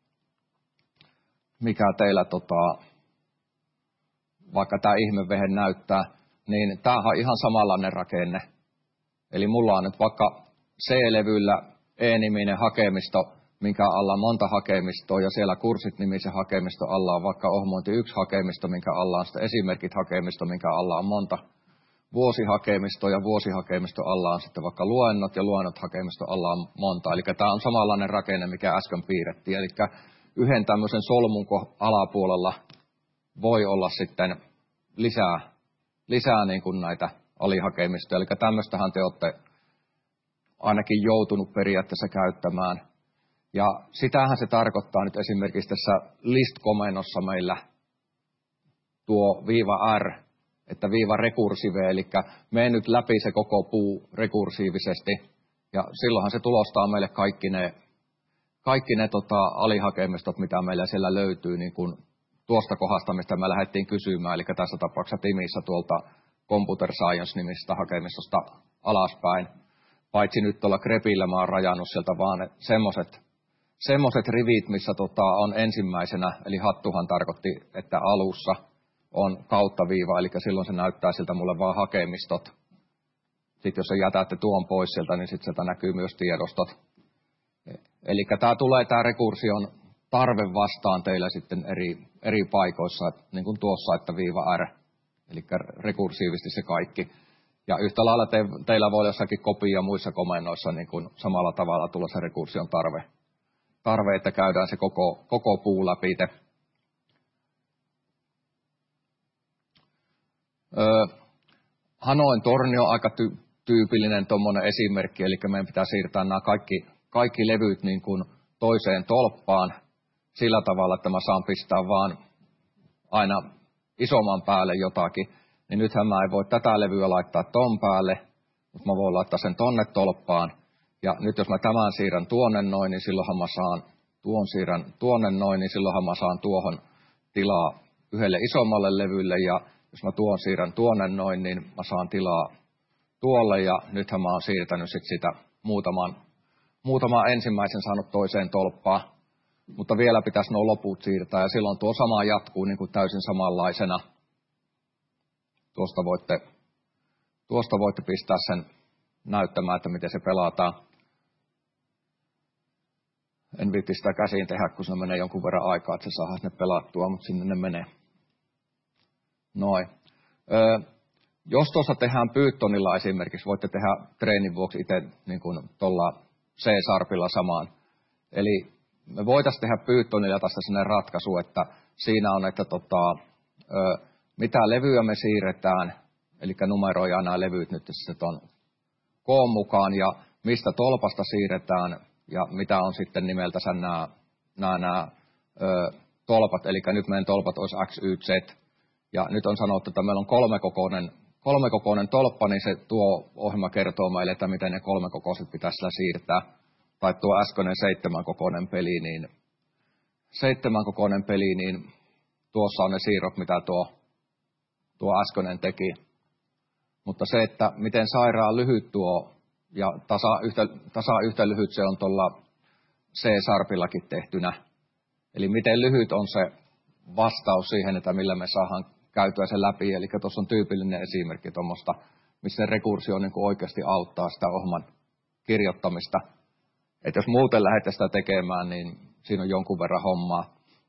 mikä teillä tota, vaikka tämä ihmevehe näyttää, niin tämähän on ihan samanlainen rakenne. Eli mulla on nyt vaikka C-levyllä E-niminen hakemisto, minkä alla on monta hakemistoa, ja siellä kurssit-nimisen hakemisto alla on vaikka ohmointi yksi hakemisto, minkä alla on sitten esimerkit hakemisto, minkä alla on monta vuosihakemistoa, ja vuosihakemisto alla on sitten vaikka luennot, ja luennot hakemisto alla on monta. Eli tämä on samanlainen rakenne, mikä äsken piirrettiin. Eli yhden tämmöisen solmun alapuolella voi olla sitten lisää, lisää niin kuin näitä alihakemistoja. Eli tämmöistähän te olette ainakin joutunut periaatteessa käyttämään. Ja sitähän se tarkoittaa nyt esimerkiksi tässä list-komennossa meillä tuo viiva R, että viiva rekursive, eli mene nyt läpi se koko puu rekursiivisesti. Ja silloinhan se tulostaa meille kaikki ne, kaikki ne tota, alihakemistot, mitä meillä siellä löytyy, niin kuin tuosta kohdasta, mistä me lähdettiin kysymään, eli tässä tapauksessa Timissä tuolta Computer Science-nimisestä hakemistosta alaspäin. Paitsi nyt tuolla Grepillä mä oon rajannut sieltä vaan semmoiset semmoiset rivit, missä tota on ensimmäisenä, eli hattuhan tarkoitti, että alussa on kauttaviiva, eli silloin se näyttää siltä mulle vaan hakemistot. Sitten jos jätätte tuon pois sieltä, niin sitten sieltä näkyy myös tiedostot. Eli tämä tulee tämä rekursion tarve vastaan teillä sitten eri, eri paikoissa, niin kuin tuossa, että viiva R, eli rekursiivisesti se kaikki. Ja yhtä lailla te, teillä voi jossakin kopia muissa komennoissa niin kuin samalla tavalla tulla se rekursion tarve. Tarve, että käydään se koko, koko puu läpi. Öö, Hanoin torni on aika ty- tyypillinen tuommoinen esimerkki, eli meidän pitää siirtää nämä kaikki, kaikki levyt niin kuin toiseen tolppaan sillä tavalla, että mä saan pistää vaan aina isomman päälle jotakin. Niin nythän mä en voi tätä levyä laittaa ton päälle, mutta mä voin laittaa sen tonne tolppaan. Ja nyt jos mä tämän siirrän tuonne noin, niin silloinhan mä saan tuon siirrän tuonne noin, niin silloinhan mä saan tuohon tilaa yhdelle isommalle levylle. Ja jos mä tuon siirrän tuonne noin, niin mä saan tilaa tuolle. Ja nythän mä oon siirtänyt sit sitä muutaman, muutaman ensimmäisen saanut toiseen tolppaan. Mutta vielä pitäisi nuo loput siirtää ja silloin tuo sama jatkuu niin kuin täysin samanlaisena. Tuosta voitte, tuosta voitte pistää sen näyttämään, että miten se pelataan. En viitti sitä käsiin tehdä, kun se menee jonkun verran aikaa, että se saadaan ne pelattua, mutta sinne ne menee. Noin. Öö, jos tuossa tehdään Pythonilla esimerkiksi, voitte tehdä treenin vuoksi itse niin kuin tuolla C-sharpilla samaan. Eli me voitaisiin tehdä Pythonilla tästä sinne ratkaisu, että siinä on, että tota, öö, mitä levyä me siirretään, eli numeroidaan nämä levyt nyt sitten tuon koon mukaan, ja mistä tolpasta siirretään, ja mitä on sitten nimeltänsä nämä, nämä, nämä ö, tolpat, eli nyt meidän tolpat olisi X, Y, Z, ja nyt on sanottu, että meillä on kolmekokoinen, kolmekokoinen tolppa, niin se tuo ohjelma kertoo meille, että miten ne kolmekokoiset pitäisi sillä siirtää, tai tuo äskeinen seitsemänkokoinen peli, niin seitsemänkokoinen peli, niin tuossa on ne siirrot, mitä tuo Tuo äskeinen teki. Mutta se, että miten sairaan lyhyt tuo Ja tasa yhtä, tasa yhtä lyhyt se on tuolla C-sarpillakin tehtynä. Eli miten lyhyt on se vastaus siihen, että millä me saadaan käytyä se läpi. Eli tuossa on tyypillinen esimerkki tuommoista, missä rekursio niin kuin oikeasti auttaa sitä ohjelman kirjoittamista. Että jos muuten lähdette sitä tekemään, niin siinä on jonkun verran hommaa.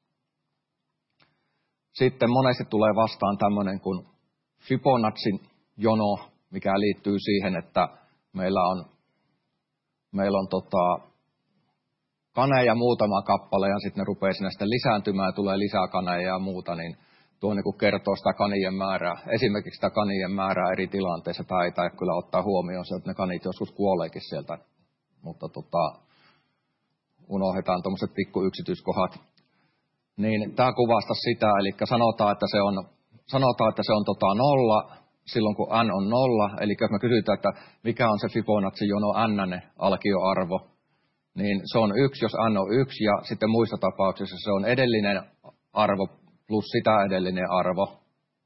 Sitten monesti tulee vastaan tämmöinen kuin Fibonacin jono, mikä liittyy siihen, että meillä on, meillä on tota, kaneja muutama kappale ja sitten ne rupeaa sinne sitten lisääntymään, tulee lisää kaneja ja muuta, niin tuo niin kuin kertoo sitä kanien määrää. Esimerkiksi sitä kanien määrää eri tilanteissa. Tämä ei tai kyllä ottaa huomioon se, että ne kanit joskus kuoleekin sieltä, mutta tota, unohdetaan tuommoiset pikku yksityiskohdat. Niin tämä kuvastaa sitä, eli sanotaan, että se on, sanotaan, että se on tota nolla silloin, kun n on nolla. Eli jos me kysytään, että mikä on se Fibonacci jono n alkioarvo, niin se on yksi, jos n on yksi, ja sitten muissa tapauksissa se on edellinen arvo plus sitä edellinen arvo.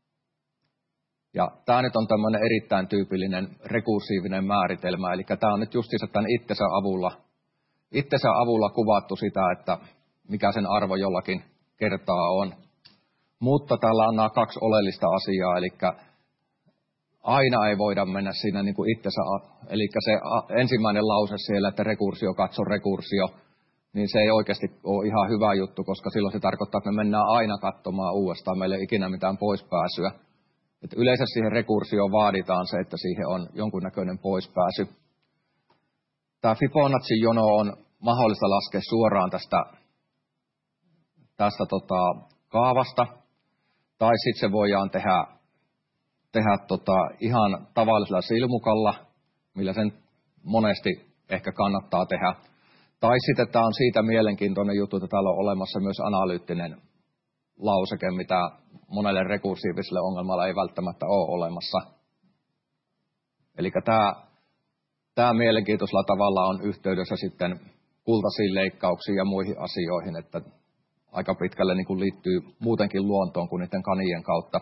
Ja tämä nyt on tämmöinen erittäin tyypillinen rekursiivinen määritelmä, eli tämä on nyt justiinsa tämän itsensä avulla, itsensä avulla kuvattu sitä, että mikä sen arvo jollakin kertaa on. Mutta täällä on nämä kaksi oleellista asiaa, eli aina ei voida mennä siinä niin kuin itsensä, eli se ensimmäinen lause siellä, että rekursio katso rekursio, niin se ei oikeasti ole ihan hyvä juttu, koska silloin se tarkoittaa, että me mennään aina katsomaan uudestaan, meillä ei ikinä mitään poispääsyä. Et yleensä siihen rekursioon vaaditaan se, että siihen on jonkunnäköinen poispääsy. Tämä Fibonacci jono on mahdollista laskea suoraan tästä, tästä tota, kaavasta, tai sitten se voidaan tehdä, tehdä tota, ihan tavallisella silmukalla, millä sen monesti ehkä kannattaa tehdä. Tai sitten tämä on siitä mielenkiintoinen juttu, että täällä on olemassa myös analyyttinen lauseke, mitä monelle rekursiiviselle ongelmalle ei välttämättä ole olemassa. Eli tämä, tämä mielenkiintoisella tavalla on yhteydessä sitten kultaisiin leikkauksiin ja muihin asioihin, että aika pitkälle niin kuin liittyy muutenkin luontoon kuin niiden kanien kautta.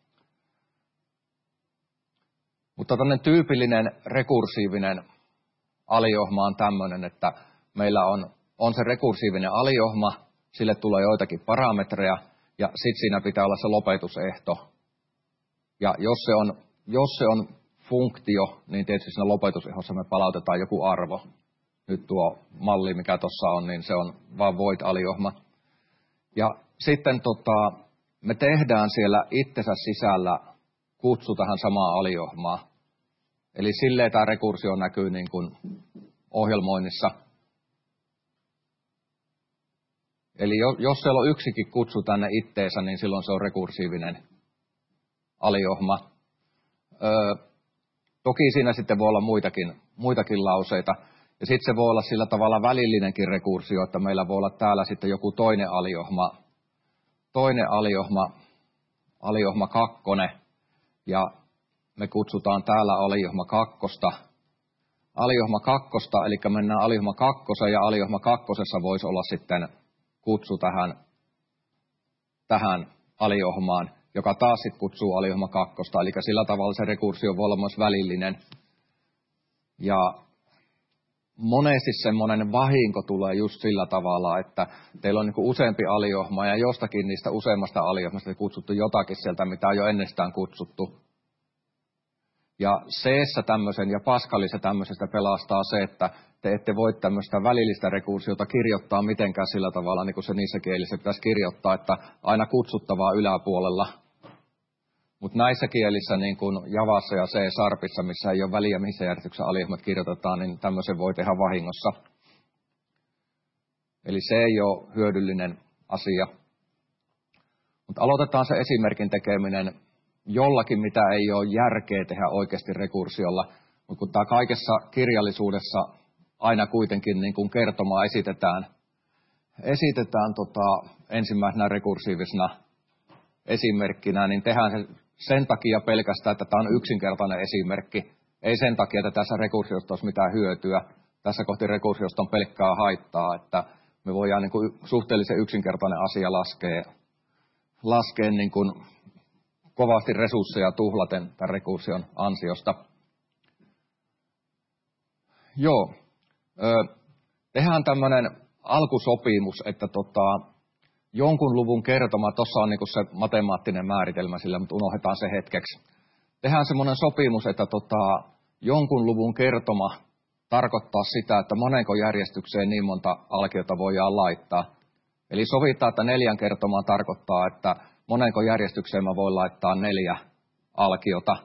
Mutta tämmöinen tyypillinen rekursiivinen aliohma on tämmöinen, että meillä on, on se rekursiivinen aliohma, sille tulee joitakin parametreja, ja sitten siinä pitää olla se lopetusehto. Ja jos se on, jos se on funktio, niin tietysti siinä lopetusehdossa me palautetaan joku arvo. Nyt tuo malli, mikä tuossa on, niin se on vaan void-aliohma. Ja sitten tota, me tehdään siellä itsensä sisällä kutsu tähän samaan aliohmaan. Eli silleen tämä rekursio näkyy niin kuin ohjelmoinnissa. Eli jos siellä on yksikin kutsu tänne itteensä, niin silloin se on rekursiivinen aliohma. Öö, toki siinä sitten voi olla muitakin, muitakin lauseita. Ja sitten se voi olla sillä tavalla välillinenkin rekursio, että meillä voi olla täällä sitten joku toinen aliohma, toinen aliohma, aliohma kakkonen, ja me kutsutaan täällä aliohma kakkosta. Aliohma kakkosta, eli mennään aliohma kakkoseen, ja aliohma kakkosessa voisi olla sitten kutsu tähän, tähän aliohmaan, joka taas sitten kutsuu aliohma kakkosta, eli sillä tavalla se rekursio voi olla myös välillinen. Ja monesti semmoinen vahinko tulee just sillä tavalla, että teillä on niin kuin useampi aliohma, ja jostakin niistä useammasta aliohmasta kutsuttu jotakin sieltä, mitä on jo ennestään kutsuttu. Ja C-ssä tämmöisen ja Pascalissa tämmöisestä pelastaa se, että te ette voi tämmöistä välillistä rekursiota kirjoittaa mitenkään sillä tavalla, niin kuin se niissä kielissä pitäisi kirjoittaa, että aina kutsuttavaa yläpuolella. Mutta näissä kielissä, niin kuin Javassa ja C-sarpissa, missä ei ole väliä, missä järjestyksessä aliohmat kirjoitetaan, niin tämmöisen voi tehdä vahingossa. Eli se ei ole hyödyllinen asia. Mutta aloitetaan se esimerkin tekeminen jollakin, mitä ei ole järkeä tehdä oikeasti rekursiolla. Mutta kun tämä kaikessa kirjallisuudessa aina kuitenkin niin kuin kertomaa esitetään, esitetään tota, ensimmäisenä rekursiivisena esimerkkinä, niin tehdään se sen takia pelkästään, että tämä on yksinkertainen esimerkki. Ei sen takia, että tässä rekursiosta olisi mitään hyötyä. Tässä kohti rekursiosta on pelkkää haittaa, että me voidaan niin kuin suhteellisen yksinkertainen asia laskea, laskea niin kuin kovasti resursseja tuhlaten tämän rekursion ansiosta. Joo. Ö, tehdään tämmöinen alkusopimus, että tota, jonkun luvun kertoma, tuossa on niinku se matemaattinen määritelmä sillä, mutta unohdetaan se hetkeksi. Tehdään semmoinen sopimus, että tota, jonkun luvun kertoma tarkoittaa sitä, että monenko järjestykseen niin monta alkiota voidaan laittaa. Eli sovitaan, että neljän kertomaa tarkoittaa, että monenko järjestykseen mä voin laittaa neljä alkiota.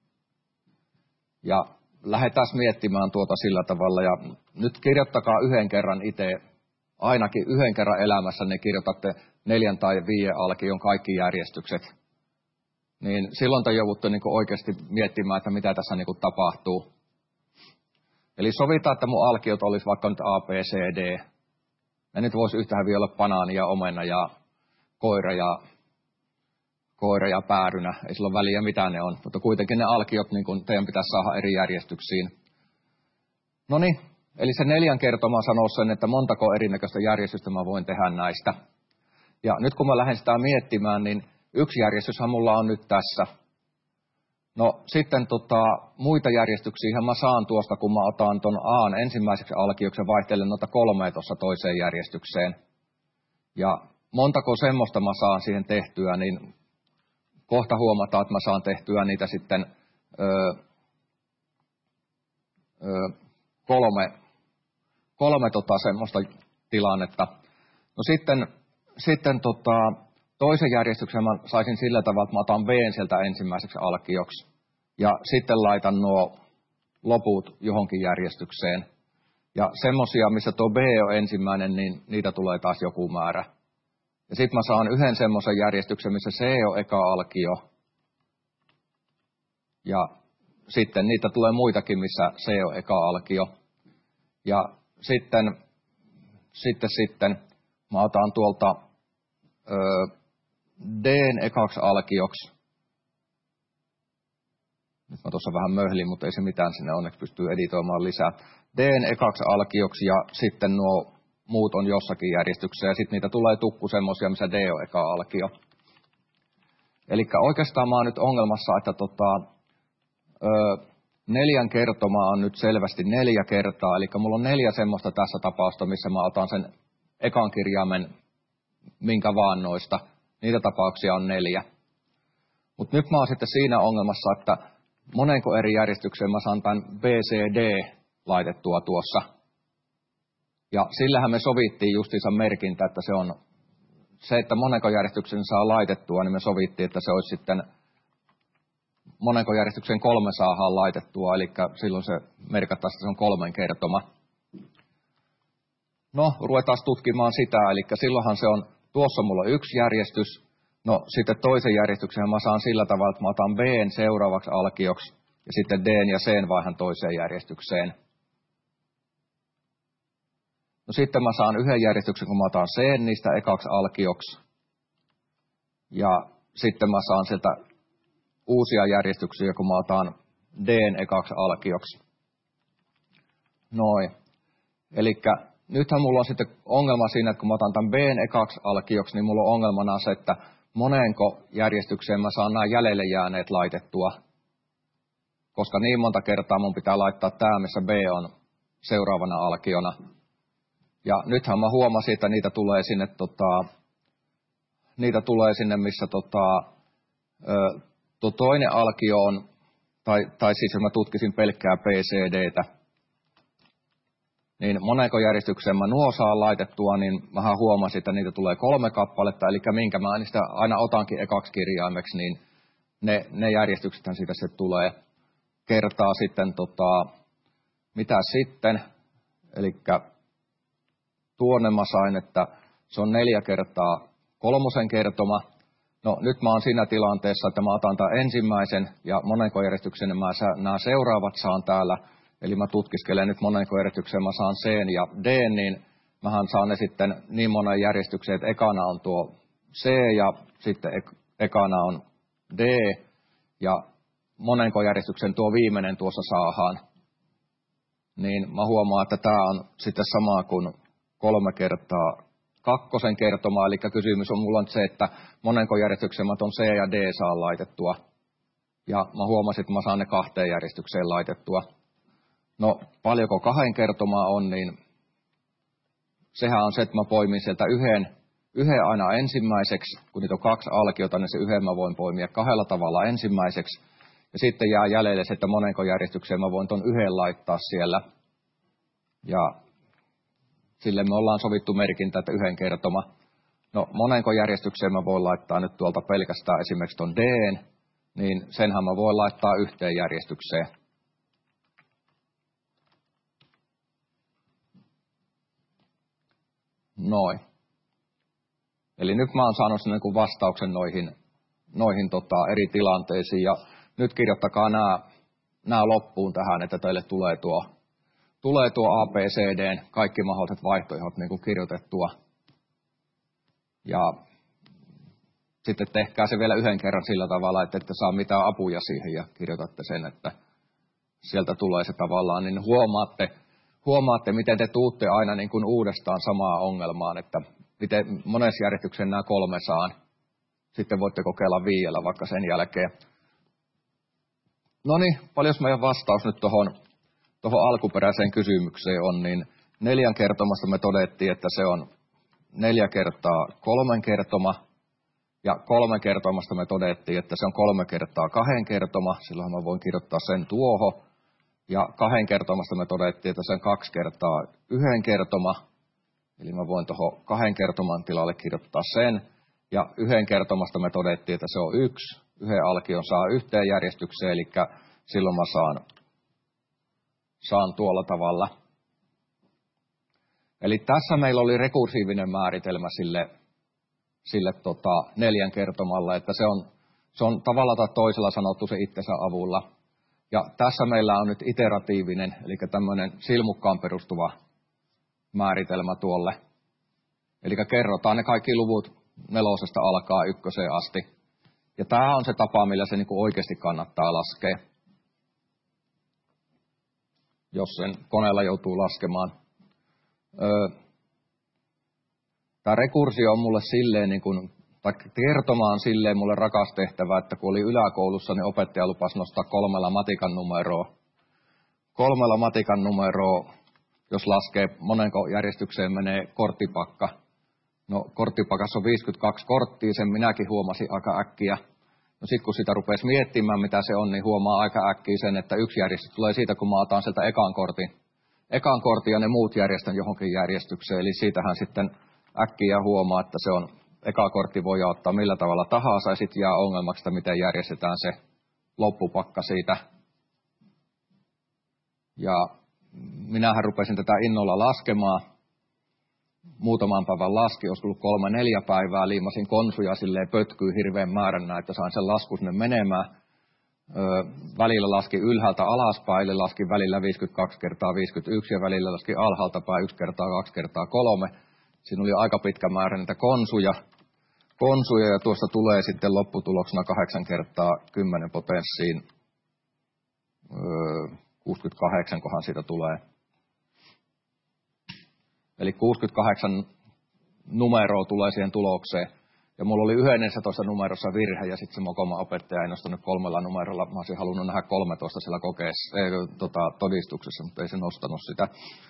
Ja lähdetään miettimään tuota sillä tavalla. Ja nyt kirjoittakaa yhden kerran itse, ainakin yhden kerran elämässä, niin kirjoitatte neljän tai viiden alkion kaikki järjestykset. Niin silloin te joudutte niinku oikeasti miettimään, että mitä tässä niinku tapahtuu. Eli sovitaan, että mun alkiot olisi vaikka nyt A, B, C, D. Ja nyt voisi yhtä hyvin olla banaani ja omena ja koira ja, koira ja päärynä. Ei sillä ole väliä, mitä ne on. Mutta kuitenkin ne alkiot niin kun teidän pitäisi saada eri järjestyksiin. No niin, eli se neljän kertoma sanoo sen, että montako erinäköistä järjestystä mä voin tehdä näistä. Ja nyt kun mä lähden sitä miettimään, niin yksi järjestyshän mulla on nyt tässä. No sitten tota, muita järjestyksiä mä saan tuosta, kun mä otan ton A:n ensimmäiseksi alkioksi ja vaihtelen noita kolmea tuossa toiseen järjestykseen. Ja montako semmoista mä saan siihen tehtyä, niin kohta huomataan, että mä saan tehtyä niitä sitten öö, öö, kolme, kolme tota semmoista tilannetta. No sitten, sitten tota, toisen järjestyksen mä saisin sillä tavalla, että mä otan B:n sieltä ensimmäiseksi alkioksi. Ja sitten laitan nuo loput johonkin järjestykseen. Ja semmosia, missä tuo B on ensimmäinen, niin niitä tulee taas joku määrä. Ja sitten mä saan yhden semmoisen järjestyksen, missä C on eka alkio. Ja sitten niitä tulee muitakin, missä C on eka alkio. Ja sitten, sitten, sitten mä otan tuolta öö, D:n ekaksi alkioksi. Nyt mä tuossa vähän möhlin, mutta ei se mitään, sinne onneksi pystyy editoimaan lisää. D:n ekaksi alkioksi ja sitten nuo muut on jossakin järjestyksessä. Ja sitten niitä tulee tukku semmosia, missä D on eka alkio. Eli oikeastaan mä oon nyt ongelmassa, että tota, ö, neljän kertomaa on nyt selvästi neljä kertaa. Eli mulla on neljä semmoista tässä tapausta, missä mä otan sen ekan kirjaimen minkä vaan noista. Niitä tapauksia on neljä. Mutta nyt mä oon sitten siinä ongelmassa, että monenko eri järjestykseen mä saan tämän B C D laitettua tuossa. Ja sillähän me sovittiin justiinsa merkintä, että se on se, että monenko järjestyksen saa laitettua, niin me sovittiin, että se olisi sitten monenko järjestyksen kolme saadaan laitettua, eli silloin se merkataan, että se on kolmen kertoma. No, ruvetaan tutkimaan sitä, eli silloinhan se on, tuossa mulla on yksi järjestys. No sitten toisen järjestyksen mä saan sillä tavalla, että mä otan B:n seuraavaksi alkioksi ja sitten D:n ja C:n vaihan toiseen järjestykseen. No sitten mä saan yhden järjestyksen, kun mä otan C:n niistä ekaksi alkioksi. Ja sitten mä saan sieltä uusia järjestyksiä, kun mä otan D:n ekaksi alkioksi. Noin. Elikkä nythän mulla on sitten ongelma siinä, että kun mä otan tämän B:n ekaksi alkioksi, niin mulla on ongelmana se, että monenko järjestykseen mä saan nämä jäljelle jääneet laitettua. Koska niin monta kertaa mun pitää laittaa tämä, missä B on seuraavana alkiona. Ja nythän mä huomasin, että niitä tulee sinne, tota, niitä tulee sinne missä tota, ö, tuo toinen alkio on, tai, tai siis jos mä tutkisin pelkkää B C D:tä, niin monenko järjestykseen mä nuo saan laitettua, niin mähän huomasin, että niitä tulee kolme kappaletta, eli minkä mä niistä aina otankin ekaksi kirjaimeksi, niin ne, ne järjestyksethän siitä se tulee kertaa sitten, tota, mitä sitten, eli tuonne mä sain, että se on neljä kertaa kolmosen kertoma. No nyt mä oon siinä tilanteessa, että mä otan tämän ensimmäisen ja monenko järjestyksen mä nämä seuraavat saan täällä. Eli mä tutkiskelen nyt monenko järjestykseen mä saan C:n ja D:n, niin mähän saan ne sitten niin monen järjestykseen, että ekana on tuo C ja sitten ek- ekana on D ja monenko järjestyksen tuo viimeinen tuossa saahaan. Niin mä huomaan, että tää on sitten sama kuin kolme kertaa kakkosen kertoma, eli kysymys on mulla on se, että monenko järjestyksen mä ton C ja D saan laitettua. Ja mä huomasin, että mä saan ne kahteen järjestykseen laitettua. No paljonko kahden kertomaa on, niin sehän on se, että mä poimin sieltä yhden, yhden aina ensimmäiseksi. Kun niitä on kaksi alkiota, niin se yhden mä voin poimia kahdella tavalla ensimmäiseksi. Ja sitten jää jäljelle se, että monenko järjestykseen mä voin ton yhden laittaa siellä. Ja sille me ollaan sovittu merkintä, että yhden kertoma. No monenko järjestykseen mä voin laittaa nyt tuolta pelkästään esimerkiksi ton D:n, niin senhän mä voin laittaa yhteen järjestykseen. Noin. Eli nyt mä oon saanut sen niin vastauksen noihin, noihin tota, eri tilanteisiin. Ja nyt kirjoittakaa nämä, nämä loppuun tähän, että teille tulee tuo, tulee tuo A, B, C, D, kaikki mahdolliset vaihtoehdot niin kuin kirjoitettua. Ja sitten tehkää se vielä yhden kerran sillä tavalla, että ette saa mitään apuja siihen ja kirjoitatte sen, että sieltä tulee se tavallaan, niin huomaatte, huomaatte miten te tuutte aina niin kuin uudestaan samaan ongelmaan, että miten monessa järjestyksessä nämä kolme saan. Sitten voitte kokeilla viidellä vaikka sen jälkeen. No niin, paljon meidän vastaus nyt tuohon tohon alkuperäiseen kysymykseen on, niin neljän kertomasta me todettiin, että se on neljä kertaa kolmen kertoma. Ja kolmen kertomasta me todettiin, että se on kolme kertaa kahden kertoma. Silloin mä voin kirjoittaa sen tuohon. Ja kahden kertomasta me todettiin, että se on kaksi kertaa yhden kertoma. Eli mä voin tuohon kahden kertoman tilalle kirjoittaa sen. Ja yhden kertomasta me todettiin, että se on yksi. Yhden alkion saa yhteen järjestykseen, eli silloin mä saan, saan tuolla tavalla. Eli tässä meillä oli rekursiivinen määritelmä sille, sille tota neljän kertomalla, että se on, se on tavalla tai toisella sanottu se itsensä avulla. Ja tässä meillä on nyt iteratiivinen, eli tämmöinen silmukkaan perustuva määritelmä tuolle. Eli kerrotaan ne kaikki luvut nelosesta alkaa ykköseen asti. Ja tämä on se tapa, millä se niinku oikeasti kannattaa laskea, jos sen koneella joutuu laskemaan. Öö, Tämä rekursio on mulle silleen, niin kun, tai kertomaan silleen mulle rakas tehtävä, että kun oli yläkoulussa, niin opettaja lupasi nostaa kolmella matikan numeroa. Kolmella matikan numeroa, jos laskee monenko järjestykseen menee korttipakka. No korttipakassa on viisikymmentäkaksi korttia, sen minäkin huomasin aika äkkiä. No sitten kun sitä rupesi miettimään, mitä se on, niin huomaa aika äkkiä sen, että yksi järjestys tulee siitä, kun mä otan sieltä ekan kortin. Ekan kortin ja ne muut järjestän johonkin järjestykseen, eli siitähän sitten äkkiä huomaa, että se on, eka kortti voi ottaa millä tavalla tahansa, ja sitten jää ongelmaksi, että miten järjestetään se loppupakka siitä. Ja minähän rupesin tätä innolla laskemaan. Muutaman päivän laski, olisi tullut kolme neljä päivää, liimasin konsuja silleen pötkyy hirveän määrän, että sain sen lasku sinne menemään. Öö, välillä laski ylhäältä alaspäin, eli laski välillä viisikymmentäkaksi kertaa viisikymmentäyksi ja välillä laski alhaalta päin yksi kertaa kaksi kertaa kolme. Siinä oli aika pitkä määrä niitä konsuja. Konsuja ja tuosta tulee sitten lopputuloksena kahdeksan kertaa kymmenen potenssiin. Öö, kuusikymmentäkahdeksan kohan siitä tulee. Eli kuusikymmentäkahdeksan numeroa tulee siihen tulokseen. Ja mulla oli yhdessätoista numerossa virhe, ja sitten se mokoma opettaja ei nostanut kolmella numerolla. Mä olisin halunnut nähdä kolmetoista siellä kokeessa, ei, tota, todistuksessa, mutta ei se nostanut sitä.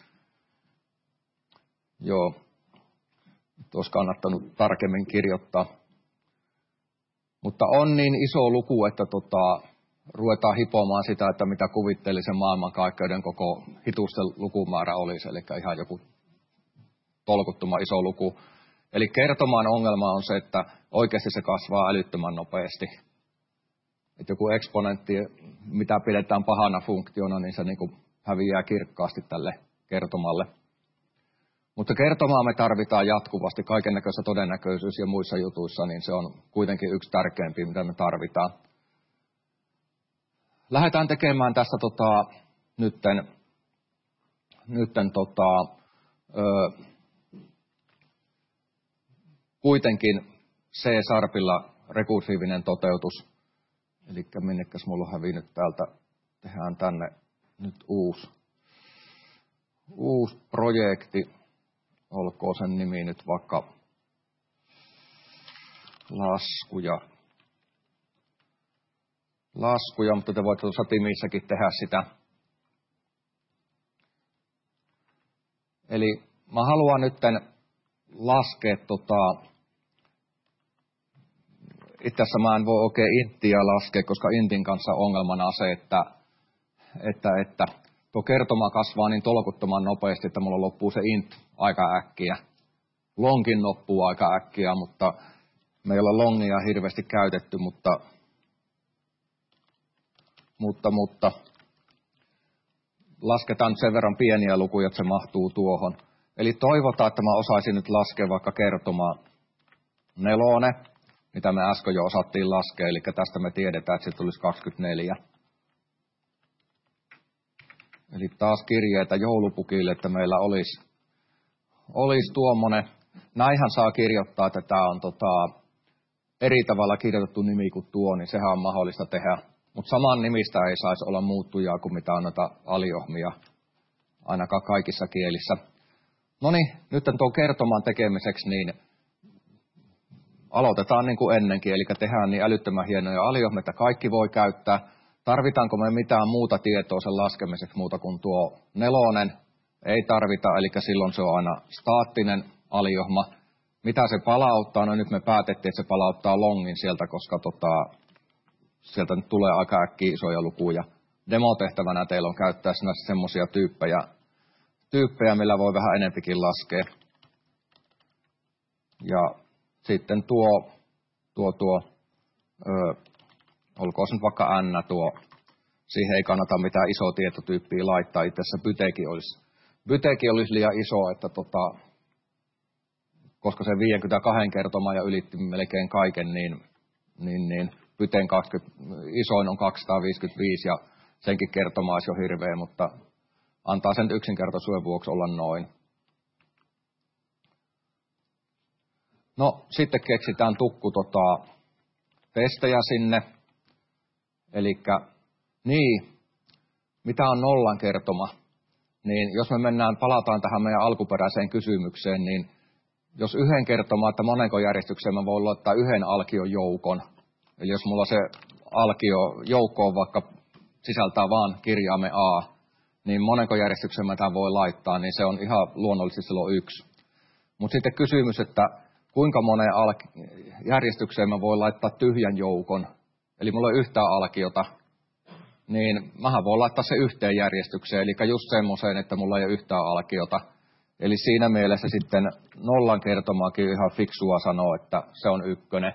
Joo, olisi kannattanut tarkemmin kirjoittaa. Mutta on niin iso luku, että tota, ruvetaan hipomaan sitä, että mitä kuvitteellisen maailmankaikkeuden koko hitusten lukumäärä olisi, eli ihan joku tolkuttoman iso luku. Eli kertomaan ongelma on se, että oikeasti se kasvaa älyttömän nopeasti. Että joku eksponentti, mitä pidetään pahana funktiona, niin se niin kuin häviää kirkkaasti tälle kertomalle. Mutta kertomaa me tarvitaan jatkuvasti, kaikennäköistä todennäköisyys ja muissa jutuissa, niin se on kuitenkin yksi tärkeimpiä, mitä me tarvitaan. Lähdetään tekemään tässä tota, nytten, nytten tota, ö, kuitenkin C-sharpilla rekursiivinen toteutus. Eli minnekäs mulla on hävinnyt täältä, tehdään tänne nyt uusi, uusi projekti. Olkoon sen nimi nyt vaikka laskuja. Laskuja, mutta te voitte tuossa Timissäkin tehdä sitä. Eli mä haluan nyt laskea, tota, itse asiassa mä en voi oikein inttiä laskea, koska intin kanssa ongelmana on se, että, että, että tuo kertoma kasvaa niin tolkuttoman nopeasti, että mulla loppuu se int aika äkkiä. Longin loppuu aika äkkiä, mutta me ei olla longia hirveästi käytetty, mutta, mutta, mutta lasketaan nyt sen verran pieniä lukuja, että se mahtuu tuohon. Eli toivotaan, että mä osaisin nyt laskea vaikka kertomaa nelone, mitä me äsken jo osattiin laskea, eli tästä me tiedetään, että se tulisi kaksikymmentäneljä. Eli taas kirjeitä joulupukille, että meillä olisi, olisi tuommoinen. Näinhän saa kirjoittaa, että tämä on tota, eri tavalla kirjoitettu nimi kuin tuo, niin sehän on mahdollista tehdä. Mutta saman nimistä ei saisi olla muuttujaa kuin mitä on noita aliohmia, ainakaan kaikissa kielissä. No niin, nyt tuon kertoman tekemiseksi niin aloitetaan niin kuin ennenkin, eli tehdään niin älyttömän hienoja aliohmia, että kaikki voi käyttää. Tarvitaanko me mitään muuta tietoa sen laskemiseksi muuta kuin tuo nelonen? Ei tarvita, eli silloin se on aina staattinen aliohma. Mitä se palauttaa? No nyt me päätettiin, että se palauttaa longin sieltä, koska tota, sieltä nyt tulee aika äkkiä isoja lukuja. Demotehtävänä teillä on käyttää semmoisia tyyppejä, tyyppejä, millä voi vähän enempikin laskea. Ja sitten tuo, tuo, tuo ö, olkoon nyt vaikka n tuo, siihen ei kannata mitään isoa tietotyyppiä laittaa, itse asiassa byteki olisi, byteki olisi liian iso, että tota, koska se viisikymmentäkaksi kertoma ja ylitti melkein kaiken, niin, niin, niin byten kaksikymmentä, isoin on kaksisataaviisikymmentäviisi ja senkin kertoma olisi jo hirveä, mutta antaa sen yksinkertaisuuden vuoksi olla noin. No sitten keksitään tukku tota, testejä sinne. Elikkä niin, mitä on nollan kertoma? Niin jos me mennään, palataan tähän meidän alkuperäiseen kysymykseen, niin jos yhden kertomaan, että monenko järjestykseen mä voin laittaa yhden alkion joukon, eli jos mulla se alkio joukko on vaikka sisältää vaan kirjaamme A, niin monenko järjestykseen mä tämän voi laittaa, niin se on ihan luonnollisesti silloin yksi. Mutta sitten kysymys, että kuinka monen järjestykseen mä voin laittaa tyhjän joukon, eli mulla on yhtään alkiota, niin mähän voin laittaa se yhteen järjestykseen, eli just semmoiseen, että mulla ei ole yhtään alkiota. Eli siinä mielessä sitten nollan kertomaakin ihan fiksua sanoa, että se on ykkönen.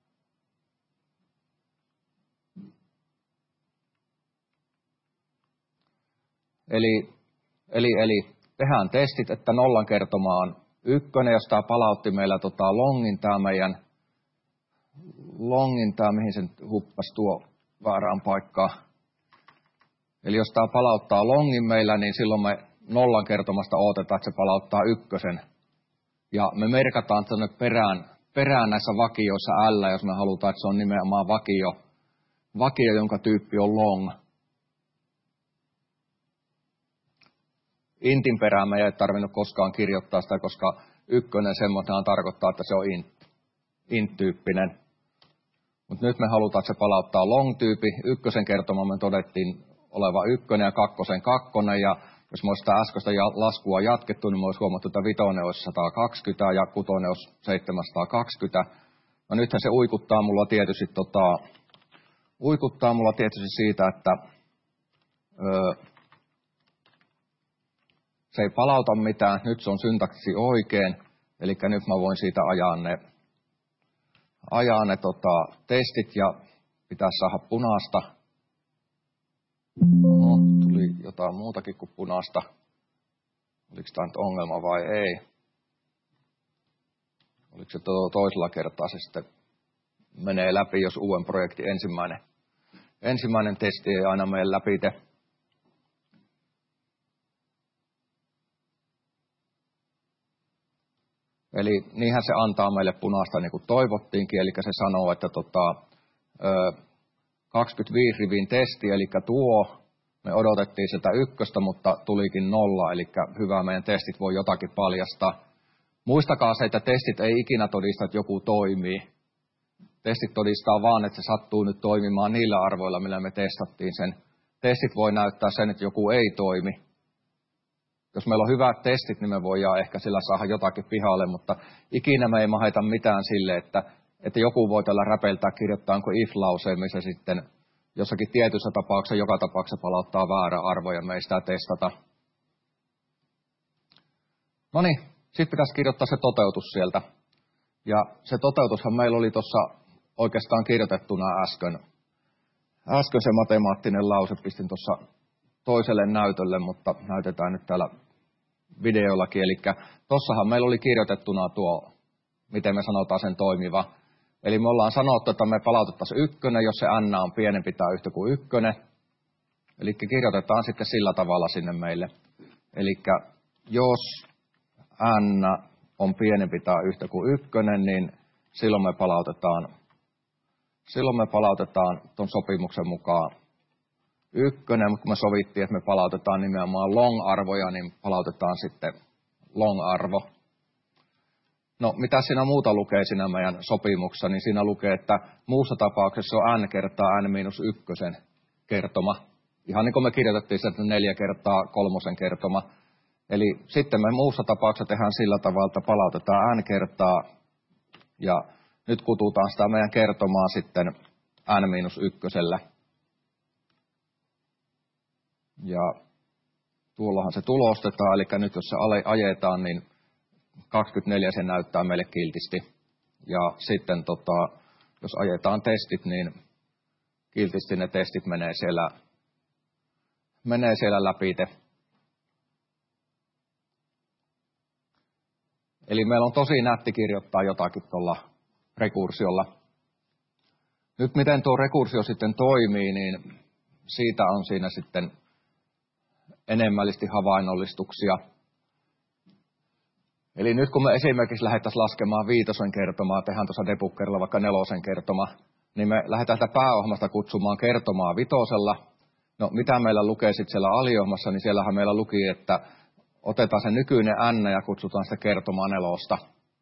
Eli, eli, eli tehdään testit, että nollan kertoma on ykkönen, jos tämä palautti meillä tota longin, tämä meidän longin, tämä mihin sen huppasi tuo väärään paikkaan. Eli jos tämä palauttaa longin meillä, niin silloin me nollan kertomasta odotetaan, että se palauttaa ykkösen. Ja me merkataan tuonne perään, perään näissä vakioissa L, jos me halutaan, että se on nimenomaan vakio, vakio jonka tyyppi on long. Intin perään me ei tarvinnut koskaan kirjoittaa sitä, koska ykkönen semmoinen tarkoittaa, että se on int, int-tyyppinen. Mutta nyt me halutaan, että se palauttaa long-tyypi. Ykkösen kertoma me todettiin oleva ykkönen ja kakkosen kakkonen. Ja jos me olisi sitä äskeistä laskua jatkettu, niin me olisi huomattu, että vitonen olisi sata kaksikymmentä ja kutonen olisi seitsemänsataakaksikymmentä. No nythän se uikuttaa mulla tietysti, tota, uikuttaa mulla tietysti siitä, että öö, se ei palauta mitään. Nyt se on syntaksi oikein. Eli nyt mä voin siitä ajaa ne, ajaa ne tota, testit ja pitää saada punaista. No, tuli jotain muutakin kuin punaista. Oliko tämä nyt ongelma vai ei? Oliko se to- toisella kertaa se sitten menee läpi, jos uuden projektin ensimmäinen, ensimmäinen testi ei aina mene läpi te. Eli niinhän se antaa meille punaista niin kuin toivottiinkin, eli se sanoo, että tota, kaksikymmentäviisi rivin testi, eli tuo, me odotettiin sitä ykköstä, mutta tulikin nolla, eli hyvä, meidän testit voi jotakin paljastaa. Muistakaa se, että testit ei ikinä todista, että joku toimii. Testit todistaa vaan, että se sattuu nyt toimimaan niillä arvoilla, millä me testattiin sen. Testit voi näyttää sen, että joku ei toimi. Jos meillä on hyvät testit, niin me voidaan ehkä sillä saada jotakin pihalle, mutta ikinä me ei maheta mitään sille, että, että joku voi tällä räpeltää kirjoittaanko if-lauseen, missä sitten jossakin tietyssä tapauksessa, joka tapauksessa palauttaa väärä arvo ja me ei sitä testata. No niin, sitten pitäisi kirjoittaa se toteutus sieltä. Ja se toteutushan meillä oli tuossa oikeastaan kirjoitettuna äsken. Äsken se matemaattinen lause pistin tuossa toiselle näytölle, mutta näytetään nyt täällä videollakin. Eli tuossahan meillä oli kirjoitettuna tuo, miten me sanotaan sen toimiva. Eli me ollaan sanottu, että me palautettaisiin ykkönen, jos se n on pienempi tai yhtä kuin ykkönen. Eli kirjoitetaan sitten sillä tavalla sinne meille. Eli jos n on pienempi tai yhtä kuin ykkönen, niin silloin me palautetaan, silloin me palautetaan tuon sopimuksen mukaan ykkönen, mutta kun me sovittiin, että me palautetaan nimenomaan long-arvoja, niin palautetaan sitten long-arvo. No, mitä siinä muuta lukee siinä meidän sopimuksessa, niin siinä lukee, että muussa tapauksessa on n kertaa n miinus ykkösen kertoma. Ihan niin kuin me kirjoitettiin sieltä neljä kertaa kolmosen kertoma. Eli sitten me muussa tapauksessa tehdään sillä tavalla, että palautetaan n kertaa ja nyt kututaan sitä meidän kertomaa sitten n miinus ykkösellä. Ja tuollahan se tulostetaan, eli nyt jos se ajetaan, niin kaksikymmentäneljä se näyttää meille kiltisti. Ja sitten tota, jos ajetaan testit, niin kiltisti ne testit menee siellä, menee siellä läpi. Eli meillä on tosi nätti kirjoittaa jotakin tuolla rekursiolla. Nyt miten tuo rekursio sitten toimii, niin siitä on siinä sitten enemmällisti havainnollistuksia. Eli nyt kun me esimerkiksi lähdettäisiin laskemaan viitosen kertomaa, tehdään tuossa debuggerilla vaikka nelosen kertoma, niin me lähdetään tätä pääohjelmasta kutsumaan kertomaa vitosella. No mitä meillä lukee sitten siellä aliohjelmassa, niin siellähän meillä luki, että otetaan se nykyinen n ja kutsutaan sitä kertomaa nelosta.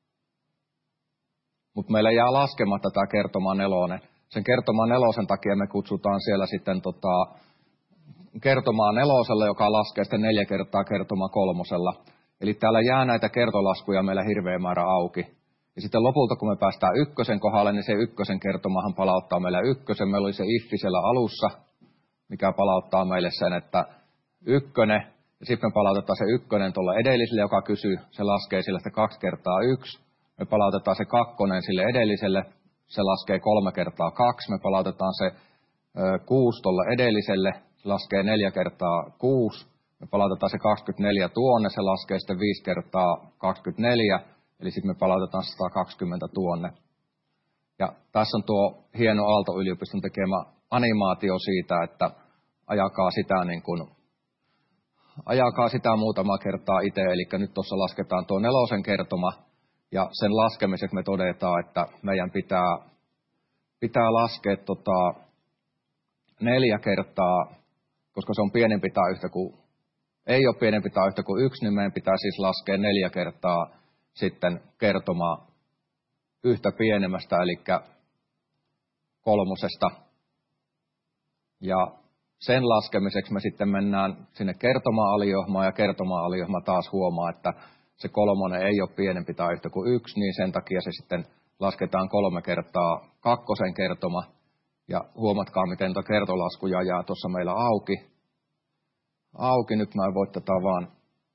Mutta meillä jää laskematta tämä kertomaa nelonen. Sen kertomaa nelosen takia me kutsutaan siellä sitten tota, kertomaa nelosella, joka laskee sitten neljä kertaa kertomaa kolmosella. Eli täällä jää näitä kertolaskuja meillä hirveä määrä auki. Ja sitten lopulta, kun me päästään ykkösen kohdalle, niin se ykkösen kertomahan palauttaa meille ykkösen. Meillä oli se iffi siellä alussa, mikä palauttaa meille sen, että ykkönen. Ja sitten me palautetaan se ykkönen tuolle edelliselle, joka kysyy. Se laskee sille sitä kaksi kertaa yksi. Me palautetaan se kakkonen sille edelliselle. Se laskee kolme kertaa kaksi. Me palautetaan se ö, kuusi tuolle edelliselle. Se laskee neljä kertaa kuusi. Me palautetaan se kaksikymmentäneljä tuonne, se laskee sitten viisi kertaa kaksikymmentäneljä, eli sitten me palautetaan sata kaksikymmentä tuonne. Ja tässä on tuo hieno Aalto-yliopiston tekemä animaatio siitä, että ajakaa sitä, niin kuin, ajakaa sitä muutama kertaa itse, eli nyt tuossa lasketaan tuo nelosen kertoma, ja sen laskemiseksi me todetaan, että meidän pitää, pitää laskea tota neljä kertaa, koska se on pienempi tai yhtä kuin ei ole pienempi tai yhtä kuin yksi, niin meidän pitää siis laskea neljä kertaa sitten kertomaa yhtä pienemmästä, eli kolmosesta. Ja sen laskemiseksi me sitten mennään sinne kertoma-aliohmaan, ja kertoma-aliohma taas huomaa, että se kolmonen ei ole pienempi tai yhtä kuin yksi, niin sen takia se sitten lasketaan kolme kertaa kakkosen kertoma. Ja huomatkaa, miten tuo kertolaskuja jää tuossa meillä auki. Auki, nyt mä en voi tätä vaan,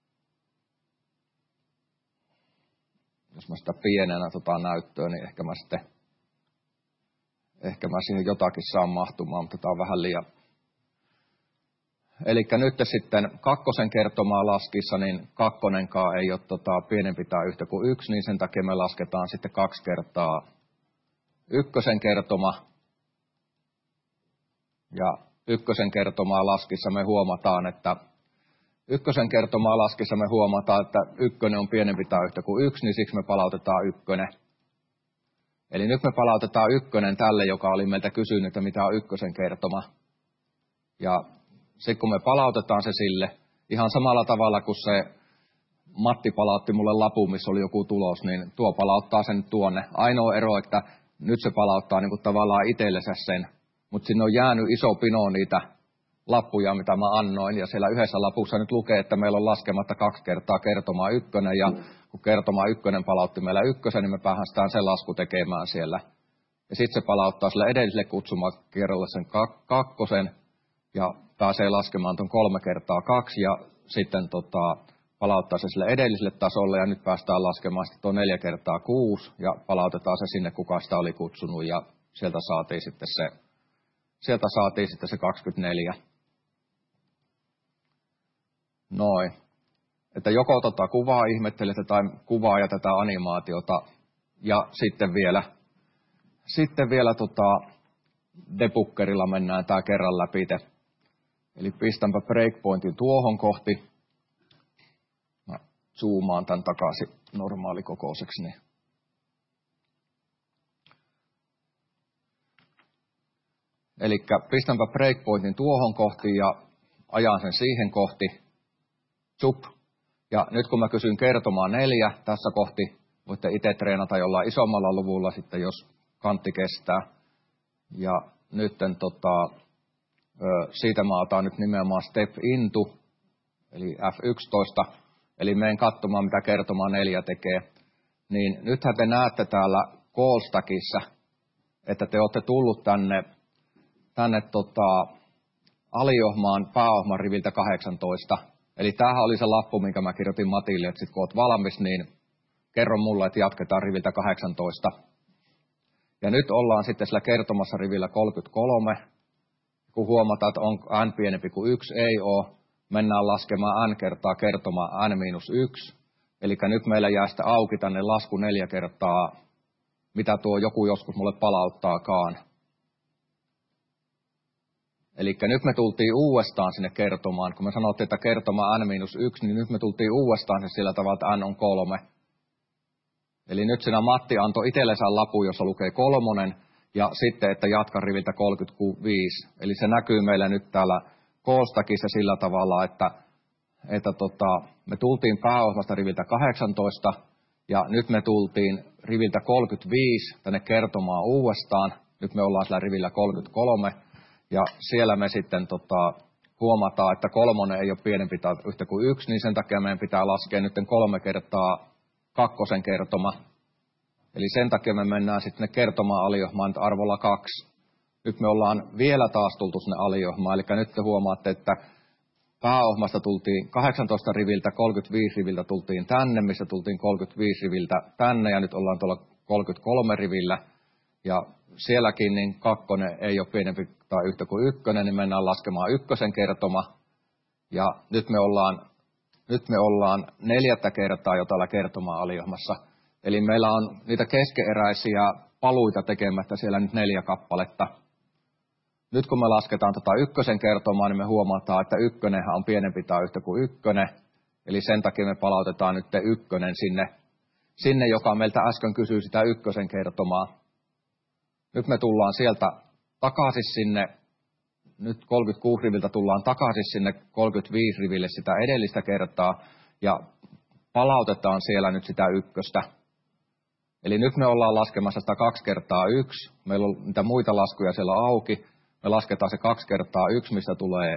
jos mä sitä pienenä tota näyttöä, niin ehkä mä sitten, ehkä mä siihen jotakin saan mahtumaan, mutta tää on vähän liian. Eli nyt sitten kakkosen kertomaa laskissa, niin kakkonenkaan ei ole tota pienempi tai yhtä kuin yksi, niin sen takia me lasketaan sitten kaksi kertaa ykkösen kertoma. Ja ykkösen kertomaa laskissa me huomataan, että ykkösen kertomaa laskissa me huomataan, että ykkönen on pienempi tai yhtä kuin yksi, niin siksi me palautetaan ykkönen. Eli nyt me palautetaan ykkönen tälle, joka oli meiltä kysynyt, että mitä on ykkösen kertoma. Ja sitten kun me palautetaan se sille, ihan samalla tavalla kuin se Matti palautti mulle lapun, missä oli joku tulos, niin tuo palauttaa sen tuonne. Ainoa ero, että nyt se palauttaa niin kuin tavallaan itsellensä sen. Mutta sinne on jäänyt iso pino niitä lappuja, mitä mä annoin. Ja siellä yhdessä lapussa nyt lukee, että meillä on laskematta kaksi kertaa kertoma ykkönen. Ja kun kertoma ykkönen palautti meillä ykkösen, niin me päästään sen lasku tekemään siellä. Ja sitten se palauttaa sille edelliselle kutsumakierrolle sen kak- kakkosen ja pääsee laskemaan tuon kolme kertaa kaksi ja sitten tota, palauttaa se sille edelliselle tasolle ja nyt päästään laskemaan sitten tuo neljä kertaa kuusi ja palautetaan se sinne, kuka sitä oli kutsunut ja sieltä saatiin sitten se, sieltä saatiin sitten se kaksikymmentäneljä. Noin. Että joko tota kuvaa ihmettelette tai kuvaa ja tätä animaatiota ja sitten vielä Sitten vielä tota, debuggerilla mennään tää kerran läpi. Eli pistänpä breakpointin tuohon kohti. Mä zoomaan tän takaisin normaalikokoiseksi. Niin. Eli pistänpä breakpointin tuohon kohti ja ajan sen siihen kohti. Zup. Ja nyt kun mä kysyn kertomaan neljä tässä kohti, voitte itse treenata jollain isommalla luvulla sitten, jos kantti kestää. Ja nyt tota, siitä mä otan nyt nimenomaan step into, eli F yksitoista, eli menen katsomaan, mitä kertoma neljä tekee. Niin nythän te näette täällä call stackissa, että te olette tullut tänne, tänne tota, aliohmaan pääohman riviltä kahdeksantoista. Eli tämähän oli se lappu, minkä mä kirjoitin Matille, että sit kun oot valmis, niin kerro mulle, että jatketaan riviltä kahdeksantoista. Ja nyt ollaan sitten sillä kertomassa rivillä kolmekymmentäkolme. Kun huomataan, että on n pienempi kuin yksi, ei ole. Mennään laskemaan n kertaa kertoma n miinus yksi. Eli nyt meillä jää sitten auki tänne lasku neljä kertaa, mitä tuo joku joskus mulle palauttaakaan. Eli nyt me tultiin uudestaan sinne kertomaan. Kun me sanottiin, että kertoma n miinus yksi, niin nyt me tultiin uudestaan se sillä tavalla, että n on kolme. Eli nyt siinä Matti antoi itsellensä lapu, jossa lukee kolmonen, ja sitten, että jatka riviltä kolmekymmentäviisi. Eli se näkyy meillä nyt täällä koostakissa sillä tavalla, että, että tota, me tultiin pääohjelmasta riviltä kahdeksantoista, ja nyt me tultiin riviltä kolmekymmentäviisi tänne kertomaan uudestaan. Nyt me ollaan sillä rivillä kolmekymmentäkolme, ja siellä me sitten tota, huomataan, että kolmonen ei ole pienempi tai yhtä kuin yksi, niin sen takia meidän pitää laskea nyt kolme kertaa kakkosen kertoma. Eli sen takia me mennään sitten kertomaan aliohmaan arvolla kaksi. Nyt me ollaan vielä taas tultu sinne aliohmaan, eli nyt te huomaatte, että pääohmasta tultiin kahdeksantoista riviltä, kolmekymmentäviisi riviltä tultiin tänne, missä tultiin kolmekymmentäviisi riviltä tänne, ja nyt ollaan tuolla kolmekymmentäkolme rivillä. Ja sielläkin niin kakkonen ei ole pienempi tai yhtä kuin ykkönen, niin mennään laskemaan ykkösen kertoma. Ja nyt me ollaan Nyt me ollaan neljättä kertaa jo täällä kertoma-aliohmassa. Eli meillä on niitä keskeeräisiä paluita tekemättä siellä nyt neljä kappaletta. Nyt kun me lasketaan tota ykkösen kertomaa, niin me huomataan, että ykkönenhän on pienempi tai yhtä kuin ykkönen. Eli sen takia me palautetaan nyt ykkönen sinne, sinne, joka meiltä äsken kysyi sitä ykkösen kertomaa. Nyt me tullaan sieltä takaisin sinne. Nyt kolmekymmentäkuusi riviltä tullaan takaisin sinne kolmekymmentäviisi riville sitä edellistä kertaa ja palautetaan siellä nyt sitä ykköstä. Eli nyt me ollaan laskemassa sitä kaksi kertaa yksi. Meillä on niitä muita laskuja siellä auki. Me lasketaan se kaksi kertaa yksi, mistä tulee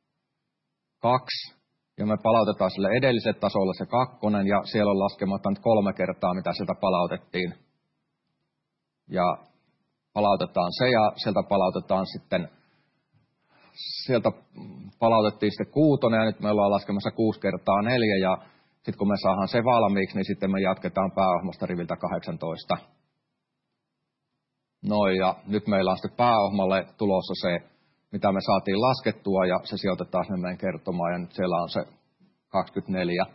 kaksi. Ja me palautetaan sille edelliselle tasolle se kakkonen ja siellä on laskematta nyt kolme kertaa, mitä sieltä palautettiin. Ja palautetaan se ja sieltä palautetaan sitten Sieltä palautettiin sitten kuutonen ja nyt me ollaan laskemassa kuusi kertaa neljä ja sitten kun me saadaan se valmiiksi, niin sitten me jatketaan pääohmasta riviltä kahdeksantoista. Noin ja nyt meillä on sitten pääohmalle tulossa se, mitä me saatiin laskettua ja se sijoitetaan sinne meidän kertomaan ja nyt siellä on se kaksikymmentäneljä.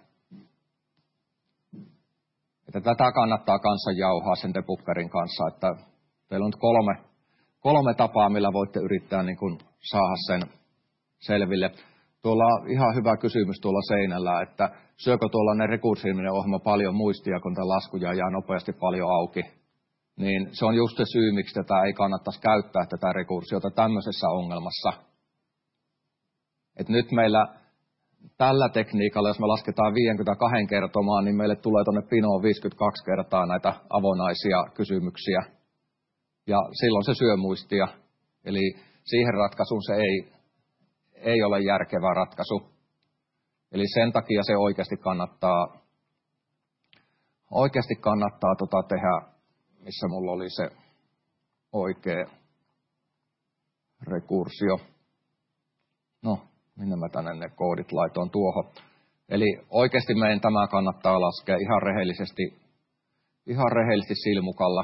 Että tätä kannattaa kanssa jauhaa sen debuggerin kanssa, että teillä on nyt kolme, kolme tapaa, millä voitte yrittää niin kuin saada sen selville. Tuolla on ihan hyvä kysymys tuolla seinällä, että syökö tuollainen rekursiivinen ohjelma paljon muistia, kun tämä laskuja jää nopeasti paljon auki. Niin se on just se syy, miksi tätä ei kannattaisi käyttää tätä rekursiota tämmöisessä ongelmassa. Et nyt meillä tällä tekniikalla, jos me lasketaan viisikymmentäkaksi kertomaan, niin meille tulee tuonne pinoon viisikymmentäkaksi kertaa näitä avonaisia kysymyksiä. Ja silloin se syö muistia. Eli siihen ratkaisuun se ei, ei ole järkevä ratkaisu. Eli sen takia se oikeasti kannattaa, oikeasti kannattaa tota tehdä, missä mulla oli se oikea rekursio. No, minne mä tänne ne koodit laitoin tuohon. Eli oikeasti meidän tämä kannattaa laskea ihan rehellisesti, ihan rehellisesti silmukalla.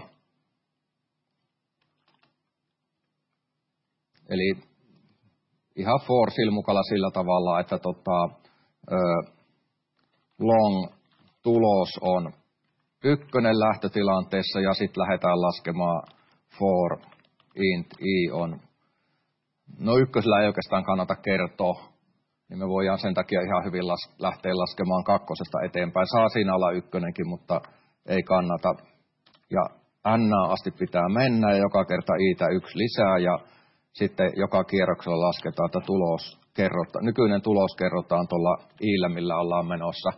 Eli ihan for silmukalla sillä tavalla, että tota, ö, long tulos on ykkönen lähtötilanteessa ja sitten lähdetään laskemaan for int i on. No ykkösellä ei oikeastaan kannata kertoa, niin me voidaan sen takia ihan hyvin las, lähteä laskemaan kakkosesta eteenpäin. Saa siinä olla ykkönenkin, mutta ei kannata. Ja n asti pitää mennä ja joka kerta iitä yksi lisää ja sitten joka kierroksella lasketaan, että tulos kerrotaan. Nykyinen tulos kerrotaan tuolla iillä, millä ollaan menossa.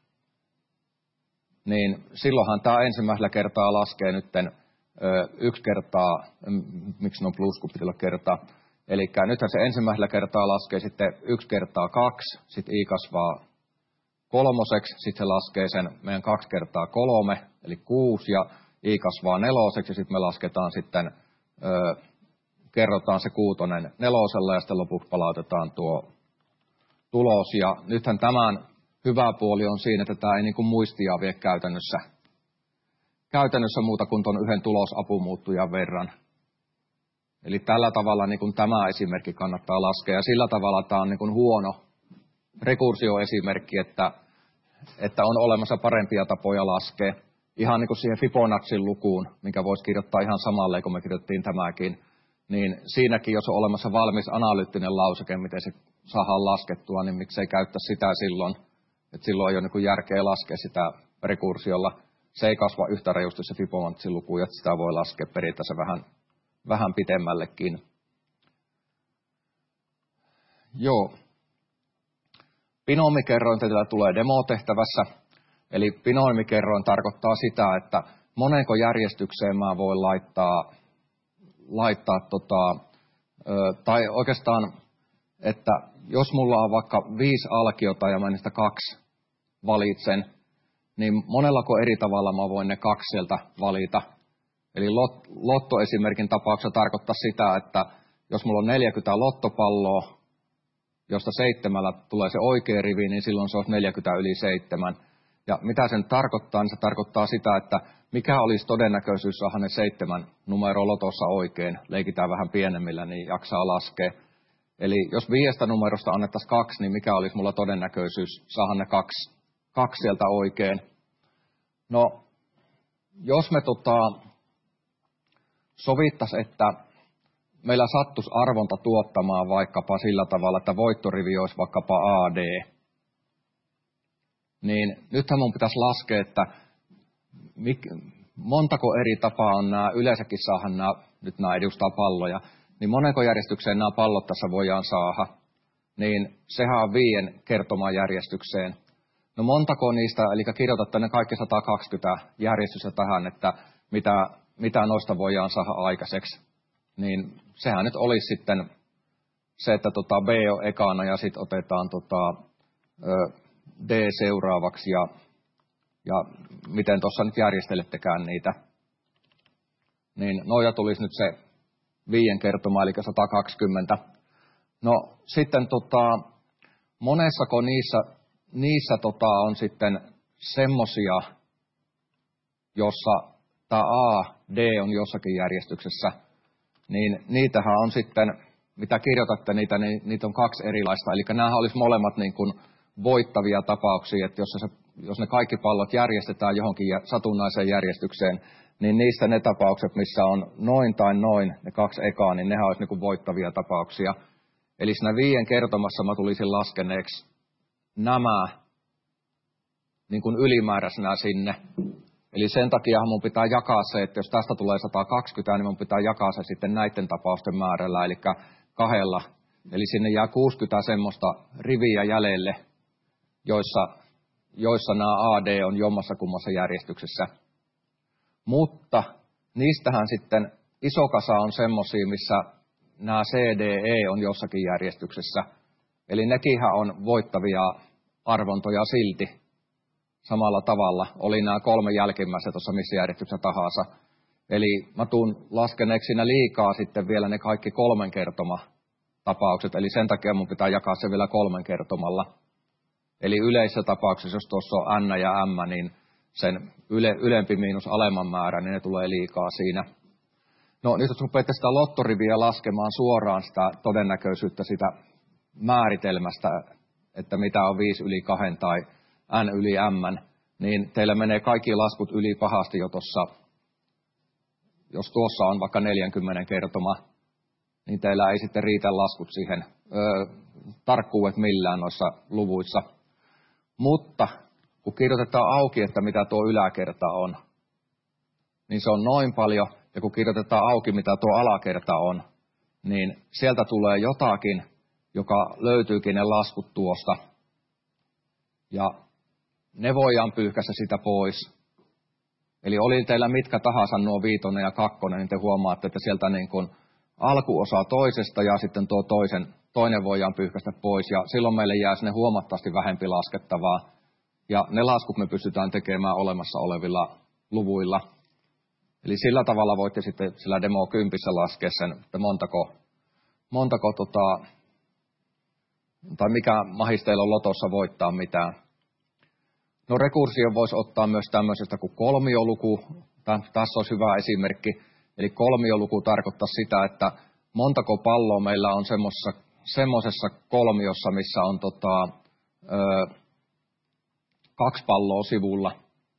Niin silloinhan tämä ensimmäisellä kertaa laskee nytten ö, yksi kertaa, miksi ne on plus, kun pitää olla kertaa. Eli nythän se ensimmäisellä kertaa laskee sitten yksi kertaa kaksi, sitten i kasvaa kolmoseksi, sitten se laskee sen meidän kaksi kertaa kolme, eli kuusi, ja i kasvaa neloseksi, ja sitten me lasketaan sitten, ö, kerrotaan se kuutonen nelosella, ja sitten lopuksi palautetaan tuo tulos. Ja nythän tämän hyvä puoli on siinä, että tämä ei niin kuin muistia vie käytännössä, käytännössä muuta kuin tuon yhden tulosapumuuttujan verran. Eli tällä tavalla niin kuin tämä esimerkki kannattaa laskea, ja sillä tavalla tämä on niin kuin huono rekursioesimerkki, että, että on olemassa parempia tapoja laskea. Ihan niin kuin siihen Fibonacin lukuun, minkä voisi kirjoittaa ihan samalle, kun me kirjoittiin tämäkin, niin siinäkin, jos on olemassa valmis analyyttinen lauseke, miten se saadaan laskettua, niin miksei käyttää sitä silloin, että silloin ei ole niin kuin järkeä laskea sitä rekursiolla. Se ei kasva yhtä rajusti se Fibonacin luku, että sitä voi laskea periaatteessa vähän vähän pitemmällekin. Joo. Binomikerrointi tällä tulee demotehtävässä. Eli binomikerroin tarkoittaa sitä, että monenko järjestykseen mä voin laittaa, laittaa tota, ö, tai oikeastaan, että jos mulla on vaikka viisi alkiota ja mä niistä kaksi valitsen, niin monellako eri tavalla mä voin ne kaksi sieltä valita. Eli lot, lottoesimerkin tapauksessa tarkoittaa sitä, että jos mulla on neljäkymmentä lottopalloa, josta seitsemällä tulee se oikea rivi, niin silloin se olisi neljäkymmentä yli seitsemän. Ja mitä sen tarkoittaa, niin se tarkoittaa sitä, että mikä olisi todennäköisyys saada ne seitsemän numeroa lotossa oikein, leikitään vähän pienemmillä, niin jaksaa laskea. Eli jos viidestä numerosta annettaisiin kaksi, niin mikä olisi mulla todennäköisyys saada ne kaksi, kaksi sieltä oikein. No, jos me tota... sovittaisi, että meillä sattuisi arvonta tuottamaan vaikkapa sillä tavalla, että voittorivi olisi vaikkapa A D, niin nythän mun pitäisi laskea, että mik, montako eri tapaa on nämä, yleensäkin saada nämä, nyt nämä edustaa palloja, niin monenko järjestykseen nämä pallot tässä voidaan saada, niin sehän on viien kertomaan järjestykseen. No montako niistä, eli kirjoitatte ne kaikki sata kaksikymmentä järjestystä tähän, että mitä mitä noista voidaan saada aikaiseksi, niin sehän nyt olisi sitten se, että tota B on ekana ja sitten otetaan tota, D seuraavaksi ja, ja miten tuossa nyt järjestelettekään niitä. Niin noja tulisi nyt se viien kertoma, eli sata kaksikymmentä. No sitten tota, monessako niissä, niissä tota on sitten semmosia, jossa tämä A, D on jossakin järjestyksessä, niin niitähän on sitten, mitä kirjoitatte niitä, niin niitä on kaksi erilaista. Eli nämähän olisi molemmat niin kuin voittavia tapauksia, että jos, se, jos ne kaikki pallot järjestetään johonkin satunnaiseen järjestykseen, niin niistä ne tapaukset, missä on noin tai noin, ne kaksi ekaa, niin nehän olisi niin kuin voittavia tapauksia. Eli siinä viien kertomassa mä tulisin laskeneeksi nämä niin kuin ylimääräisenä sinne. Eli sen takia mun pitää jakaa se, että jos tästä tulee sata kaksikymmentä, niin mun pitää jakaa se sitten näiden tapausten määrällä, eli kahdella. Eli sinne jää kuusikymmentä semmoista riviä jäljelle, joissa, joissa nämä A D on jommassa kummassa järjestyksessä. Mutta niistähän sitten iso kasa on semmoisia, missä nämä C D E on jossakin järjestyksessä. Eli nekinhän on voittavia arvontoja silti samalla tavalla. Oli nämä kolme jälkimmäistä tuossa missä järjestyksessä tahansa. Eli mä tuun laskeneeksi siinä liikaa sitten vielä ne kaikki kolmen kertoma tapaukset. Eli sen takia mun pitää jakaa se vielä kolmen kertomalla. Eli yleisessä tapauksessa, jos tuossa on N ja M, niin sen yle, ylempi miinus alemman määrä, niin ne tulee liikaa siinä. No nyt jos rupeatte sitä lottoriviä laskemaan suoraan sitä todennäköisyyttä sitä määritelmästä, että mitä on viisi yli kahden tai N yli M, niin teillä menee kaikki laskut yli pahasti jo tuossa, jos tuossa on vaikka neljäkymmentä kertoma, niin teillä ei sitten riitä laskut siihen, öö, tarkkuudet millään noissa luvuissa. Mutta kun kirjoitetaan auki, että mitä tuo yläkerta on, niin se on noin paljon, ja kun kirjoitetaan auki, mitä tuo alakerta on, niin sieltä tulee jotakin, joka löytyykin ne laskut tuosta. Ja ne voidaan pyyhkäistä sitä pois. Eli oli teillä mitkä tahansa nuo viitonen ja kakkonen, niin te huomaatte, että sieltä niin kuin alkuosa toisesta ja sitten tuo toisen, toinen voidaan pyyhkäistä pois. Ja silloin meille jää sinne huomattavasti vähempi laskettavaa. Ja ne laskut me pystytään tekemään olemassa olevilla luvuilla. Eli sillä tavalla voitte sitten sillä demo kympissä laskea sen, että montako, montako tota, tai mikä mahis teillä on lotossa voittaa mitään. No rekursio voisi ottaa myös tämmöisestä kuin kolmioluku. Tässä olisi hyvä esimerkki. Eli kolmioluku tarkoittaa sitä, että montako palloa meillä on semmoisessa kolmiossa, missä on tota, ö, kaksi palloa sivulla.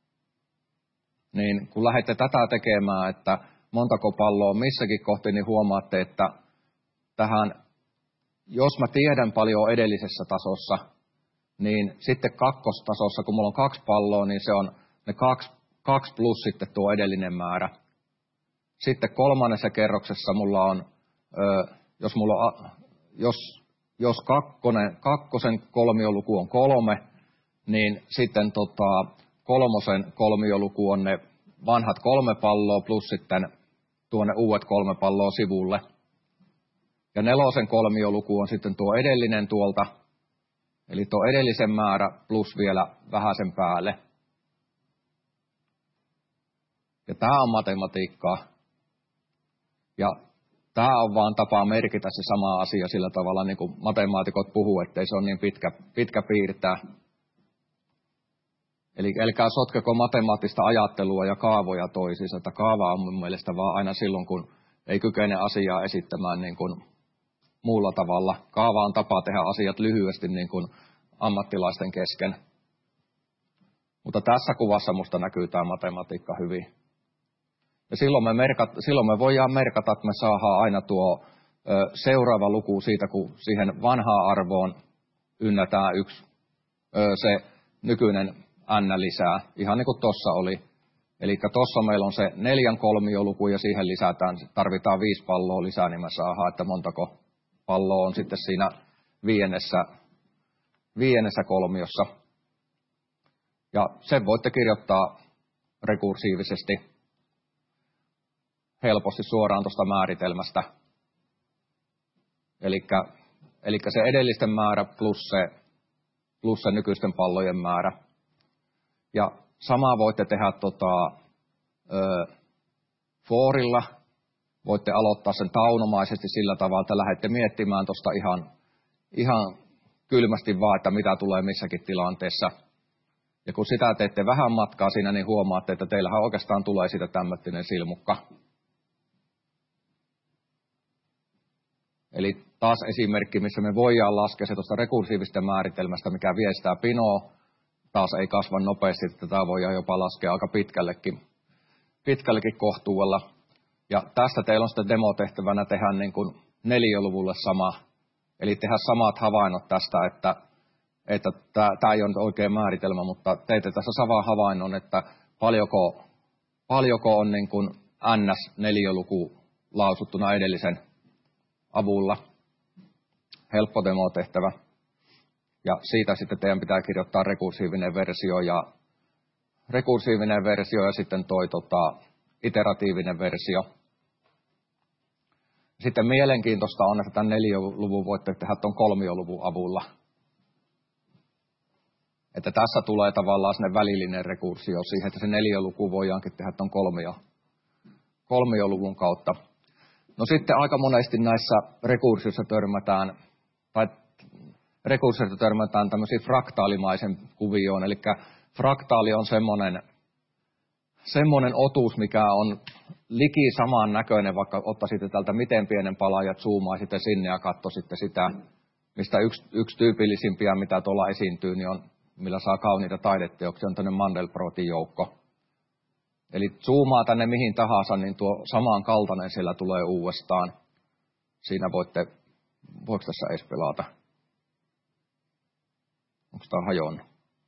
Niin kun lähdette tätä tekemään, että montako palloa on missäkin kohti, niin huomaatte, että tähän, jos mä tiedän paljon edellisessä tasossa, niin sitten kakkostasossa, kun mulla on kaksi palloa, niin se on ne kaksi, kaksi plus sitten tuo edellinen määrä. Sitten kolmannessa kerroksessa mulla on, ö, jos, mulla on, jos, jos kakkonen, kakkosen kolmioluku on kolme, niin sitten tota, kolmosen kolmioluku on ne vanhat kolme palloa plus sitten tuonne uudet kolme palloa sivulle. Ja nelosen kolmioluku on sitten tuo edellinen tuolta, eli tuo edellisen määrä plus vielä vähäsen päälle. Ja tämä on matematiikkaa. Ja tämä on vaan tapa merkitä se sama asia sillä tavalla, niin kuin matemaatikot puhuu, ettei se ole niin pitkä, pitkä piirtää. Eli älkää sotkeko matemaattista ajattelua ja kaavoja toisiinsa, että kaava on mun mielestä vaan aina silloin, kun ei kykene asiaa esittämään niin kuin muulla tavalla. Kaava on tapa tehdä asiat lyhyesti niin kuin ammattilaisten kesken. Mutta tässä kuvassa musta näkyy tämä matematiikka hyvin. Ja silloin me, merkat, silloin me voidaan merkata, että me saadaan aina tuo ö, seuraava luku siitä, kun siihen vanhaan arvoon ynnätään yksi ö, se nykyinen n lisää, ihan niin kuin tuossa oli. Eli tuossa meillä on se neljän kolmioluku ja siihen lisätään, tarvitaan viisi palloa lisää, niin me saadaan, että montako palloa on sitten siinä viidennessä, viidennessä kolmiossa. Ja sen voitte kirjoittaa rekursiivisesti helposti suoraan tuosta määritelmästä. Eli se edellisten määrä plus se, plus se nykyisten pallojen määrä. Ja samaa voitte tehdä tota, ö, forilla. Voitte aloittaa sen taunomaisesti sillä tavalla, että lähdette miettimään tuosta ihan, ihan kylmästi vaan, että mitä tulee missäkin tilanteessa. Ja kun sitä teette vähän matkaa siinä, niin huomaatte, että teillähän oikeastaan tulee siitä tämmöinen silmukka. Eli taas esimerkki, missä me voidaan laskea se tuosta rekursiivista määritelmästä, mikä vie sitä pinoa. Taas ei kasva nopeasti, että tätä voidaan jopa laskea aika pitkällekin, pitkällekin kohtuudella. Ja tästä teillä on sitten demotehtävänä tehdä niin kuin neliöluvulle sama. Eli tehdä samat havainnot tästä, että, että tämä ei ole nyt oikea määritelmä, mutta teette tässä saman havainnon, että paljonko, paljonko on niin kuin ns-neliöluku lausuttuna edellisen avulla. Helppo demotehtävä. Ja siitä sitten teidän pitää kirjoittaa rekursiivinen versio ja, rekursiivinen versio ja sitten toi tota, iteratiivinen versio. Sitten mielenkiintoista on, että tämän neliöluvun voitte tehdä tuon kolmioluvun avulla. Että tässä tulee tavallaan sinne välillinen rekursio siihen, että se neliöluku voidaankin tehdä tuon kolmio, kolmioluvun kautta. No sitten aika monesti näissä rekursioissa törmätään, tai rekursioissa törmätään tämmöisiin fraktaalimaisen kuvioon. Eli fraktaali on semmoinen, semmoinen otus, mikä on liki saman näköinen, vaikka ottaisitte tältä miten pienen palan ja zoomaisitte sinne ja katsoisitte sitä, mistä yksi, yksi tyypillisimpiä, mitä tuolla esiintyy, niin on, millä saa kauniita taideteoksia, on tämmöinen Mandelbrotin joukko. Eli zoomaa tänne mihin tahansa, niin tuo samankaltainen siellä tulee uudestaan. Siinä voitte, voiko tässä edes pelata? Onko tämä hajonnut?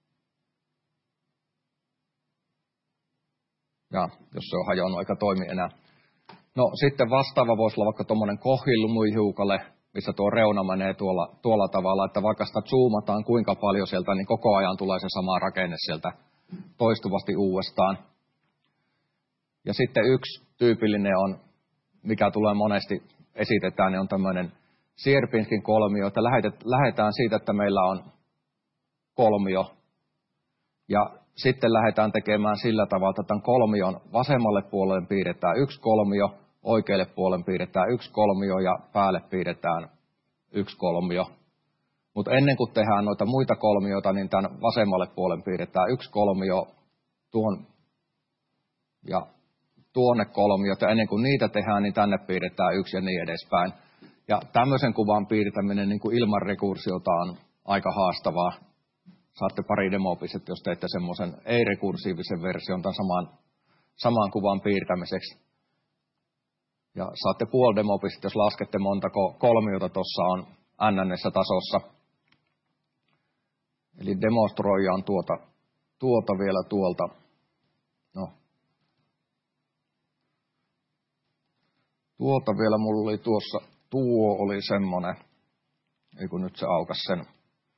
Ja jos se on hajonnut eikä toimi enää. No sitten vastaava voisi olla vaikka tuommoinen kohillumuihiukale, missä tuo reuna menee tuolla, tuolla tavalla, että vaikka sitä zoomataan kuinka paljon sieltä, niin koko ajan tulee se sama rakenne sieltä toistuvasti uudestaan. Ja sitten yksi tyypillinen on, mikä tulee monesti esitetään, niin on tämmöinen Sierpinskin kolmio, että lähdetään siitä, että meillä on kolmio. Ja sitten lähdetään tekemään sillä tavalla, että tämän kolmion vasemmalle puolelle piirretään yksi kolmio, oikealle puolelle piirretään yksi kolmio ja päälle piirretään yksi kolmio. Mutta ennen kuin tehdään noita muita kolmioita, niin tämän vasemmalle puolelle piirretään yksi kolmio tuon ja tuonne kolmiot. Ja ennen kuin niitä tehdään, niin tänne piirretään yksi ja niin edespäin. Ja tämmöisen kuvan piirtäminen niin kuin ilman rekursiota on aika haastavaa. Saatte pari demopistet, jos teette semmoisen ei-rekursiivisen version tämän saman, saman kuvan piirtämiseksi. Ja saatte puoli demopistet, jos laskette montako kolmiota tuossa on n-nessä tasossa. Eli demonstroidaan tuota, tuota vielä tuolta. No. Tuota vielä mulla oli tuossa, tuo oli semmonen, ei kun nyt se aukas sen.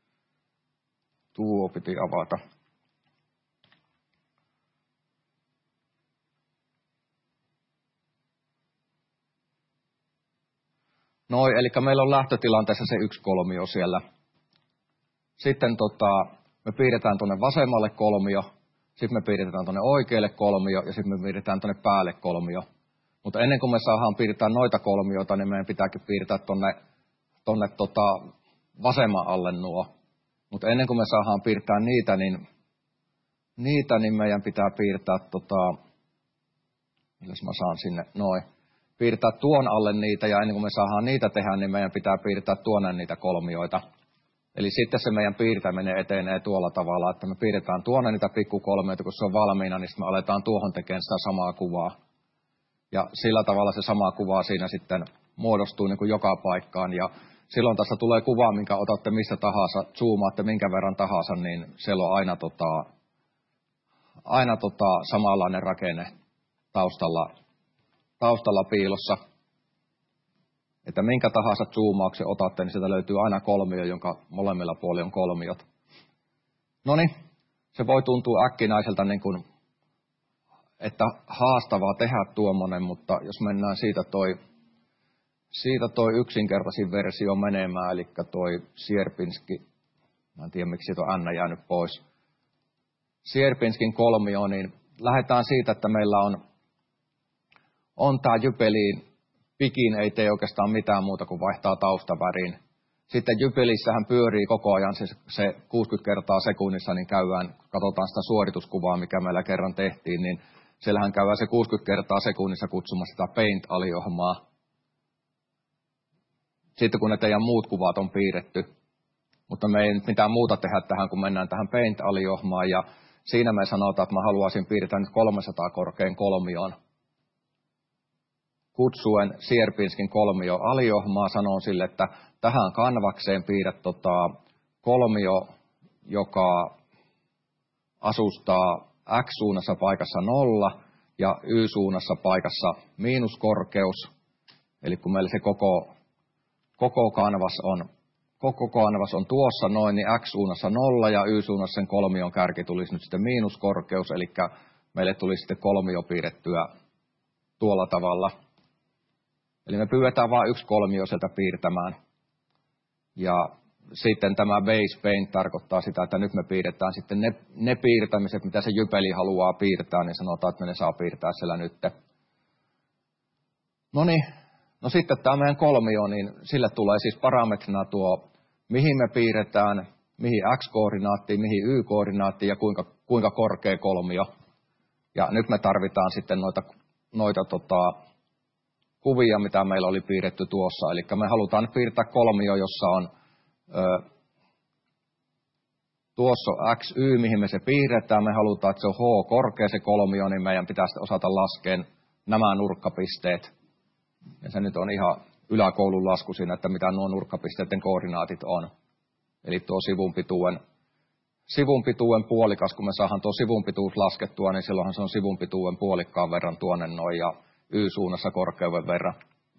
Tuo piti avata. Noi, eli meillä on lähtötilanteessa se yksi kolmio siellä. Sitten tota, me piirretään tuonne vasemmalle kolmio, sitten me piirretään tuonne oikealle kolmio ja sitten me piirretään tuonne päälle kolmio. Mutta ennen kuin me saadaan piirtää noita kolmioita, niin meidän pitääkin piirtää tuonne tonne tota vasemman alle nuo. Mutta ennen kuin me saadaan piirtää niitä, niin, niitä, niin meidän pitää piirtää, tota, milläs mä saan sinne, noin, piirtää tuon alle niitä, ja ennen kuin me saadaan niitä tehdä, niin meidän pitää piirtää tuonne niitä kolmioita. Eli sitten se meidän piirtäminen etenee tuolla tavalla, että me piirretään tuonne niitä pikkukolmioita, kun se on valmiina, niin sitten me aletaan tuohon tekemään sitä samaa kuvaa. Ja sillä tavalla se sama kuva siinä sitten muodostuu niin kuin joka paikkaan, ja silloin tässä tulee kuva, minkä otatte missä tahansa, zoomaatte minkä verran tahansa, niin siellä on aina, tota, aina tota, samanlainen rakenne taustalla, taustalla piilossa. Että minkä tahansa zoomauksen otatte, niin sieltä löytyy aina kolmio, jonka molemmilla puolilla on kolmiot. Noniin, se voi tuntua äkkinäiseltä, niin kuin, että haastavaa tehdä tuommoinen, mutta jos mennään siitä toi... Siitä toi yksinkertaisin versio menemään, eli toi Sierpinski, mä en tiedä miksi siitä on N jäänyt pois, Sierpinskin kolmio, niin lähdetään siitä, että meillä on, on tää Jypeliin, pikin ei tee oikeastaan mitään muuta kuin vaihtaa taustavärin. Sitten Jypelissähän pyörii koko ajan se, se kuusikymmentä kertaa sekunnissa, niin käydään, katsotaan sitä suorituskuvaa, mikä meillä kerran tehtiin, niin siellähän käydään se kuusikymmentä kertaa sekunnissa kutsumassa sitä Paint-aliohmaa. Sitten kun ne teidän muut kuvat on piirretty, mutta me ei nyt mitään muuta tehdä tähän, kun mennään tähän Paint-aliohmaan, ja siinä me sanotaan, että mä haluaisin piirtää nyt kolmesataa korkean kolmioon. Kutsuen Sierpinskin kolmio aliohmaa, sanon sille, että tähän kanvakseen piirrät tota kolmio, joka asustaa X-suunnassa paikassa nolla ja Y-suunnassa paikassa miinuskorkeus. Eli kun meillä se koko, koko, kanvas on, koko kanvas on tuossa noin, niin X-suunnassa nolla ja Y-suunnassa sen kolmion kärki tulisi nyt sitten miinuskorkeus, eli meille tulisi sitten kolmio piirrettyä tuolla tavalla. Eli me pyydetään vain yksi kolmio sieltä piirtämään. Ja sitten tämä base paint tarkoittaa sitä, että nyt me piirretään sitten ne, ne piirtämiset, mitä se jypeli haluaa piirtää, niin sanotaan, että me ne saa piirtää siellä nyt. No niin, no sitten tämä meidän kolmio, niin sille tulee siis parametrina tuo, mihin me piirretään, mihin x-koordinaattiin, mihin y-koordinaattiin ja kuinka, kuinka korkea kolmio. Ja nyt me tarvitaan sitten noita, noita tota, kuvia, mitä meillä oli piirretty tuossa. Eli me halutaan nyt piirtää kolmio, jossa on ö, tuossa on x, y, mihin me se piirretään. Me halutaan, että se on h korkea se kolmio, niin meidän pitää sitten osata laskea nämä nurkkapisteet. Ja se nyt on ihan yläkoulun lasku siinä, että mitä nuo nurkkapisteiden koordinaatit on. Eli tuo sivun pituuden, sivun pituuden puolikas, kun me saadaan tuo sivun pituus laskettua, niin silloinhan se on sivun pituuden puolikkaan verran tuonne noin ja y-suunnassa korkeuden verran.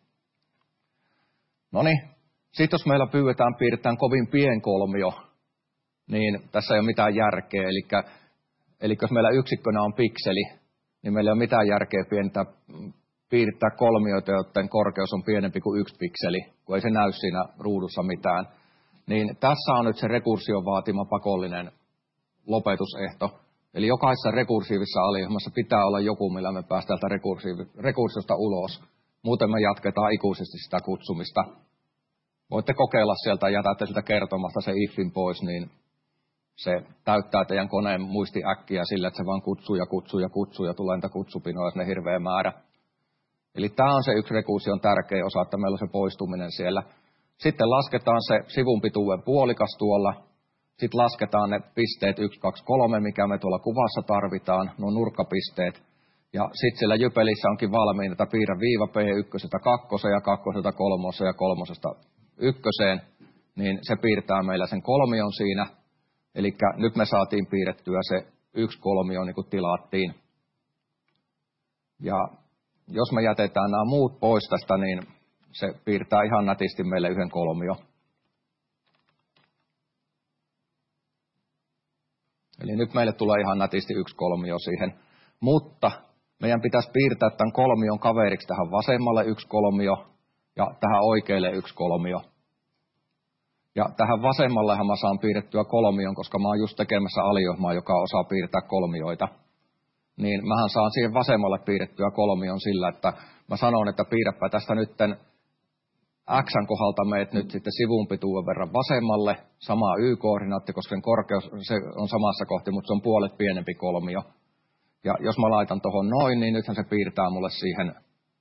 No niin, sitten jos meillä pyydetään piirretään kovin pien kolmio, niin tässä ei ole mitään järkeä. Eli, eli jos meillä yksikkönä on pikseli, niin meillä ei ole mitään järkeä pienentää, piirtää kolmioita, joiden korkeus on pienempi kuin yksi pikseli, kun ei se näy siinä ruudussa mitään. Niin tässä on nyt se rekursion vaatima pakollinen lopetusehto. Eli jokaisessa rekursiivisessa aliohjelmassa pitää olla joku, millä me päästään täältä rekursiosta ulos. Muuten me jatketaan ikuisesti sitä kutsumista. Voitte kokeilla sieltä ja jätätte sitä kertomasta se ifin pois, niin se täyttää teidän koneen muisti äkkiä sillä, että se vaan kutsuu ja kutsuu ja kutsuu ja tulee niitä kutsupinoja sinne hirveä määrä. Eli tämä on se yksi rekursion tärkeä osa, että meillä on se poistuminen siellä. Sitten lasketaan se sivun pituuden puolikas tuolla. Sitten lasketaan ne pisteet yksi, kaksi, kolme, mikä me tuolla kuvassa tarvitaan, nuo nurkkapisteet. Ja sitten siellä jypelissä onkin valmiina, että piirrä viiva P ykkösestä kakkoseen ja kakkoselta kolmoseen ja kolmosesta ykköseen. Niin se piirtää meillä sen kolmion siinä. Eli nyt me saatiin piirrettyä se yksi kolmio niin kuin tilattiin. Ja jos me jätetään nämä muut pois tästä, niin se piirtää ihan nätisti meille yhden kolmio. Eli nyt meille tulee ihan nätisti yksi kolmio siihen. Mutta meidän pitäisi piirtää tämän kolmion kaveriksi tähän vasemmalle yksi kolmio ja tähän oikealle yksi kolmio. Ja tähän vasemmallehan mä saan piirrettyä kolmion, koska mä oon just tekemässä aliohjelmaa, joka osaa piirtää kolmioita. Niin mähän saan siihen vasemmalle piirrettyä kolmion sillä, että mä sanon, että piirräpä tästä nytten X:n kohdalta meet nyt sitten sivun pituuden verran vasemmalle, sama y-koordinaatti, koska sen korkeus se on samassa kohti, mutta se on puolet pienempi kolmio. Ja jos mä laitan tuohon noin, niin nythän se piirtää mulle siihen,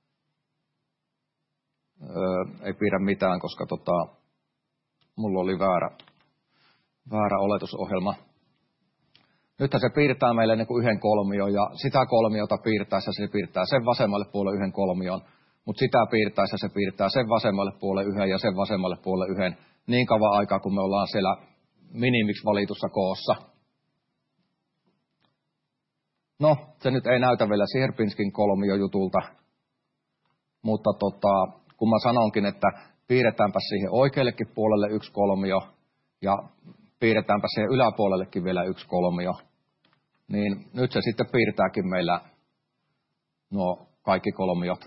öö, ei piirrä mitään, koska tota, mulla oli väärä, väärä oletusohjelma. Nythän se piirtää meille niin kuin yhden kolmion, ja sitä kolmiota piirtäessä se piirtää sen vasemmalle puolelle yhden kolmion. Mutta sitä piirtäessä se piirtää sen vasemmalle puolelle yhden ja sen vasemmalle puolelle yhden niin kauan aikaa, kun me ollaan siellä minimiksi valitussa koossa. No, se nyt ei näytä vielä Sierpinskin kolmiojutulta, mutta tota, kun mä sanonkin, että piirretäänpä siihen oikeallekin puolelle yksi kolmio ja piirretäänpä siihen yläpuolellekin vielä yksi kolmio, niin nyt se sitten piirtääkin meillä nuo kaikki kolmiot.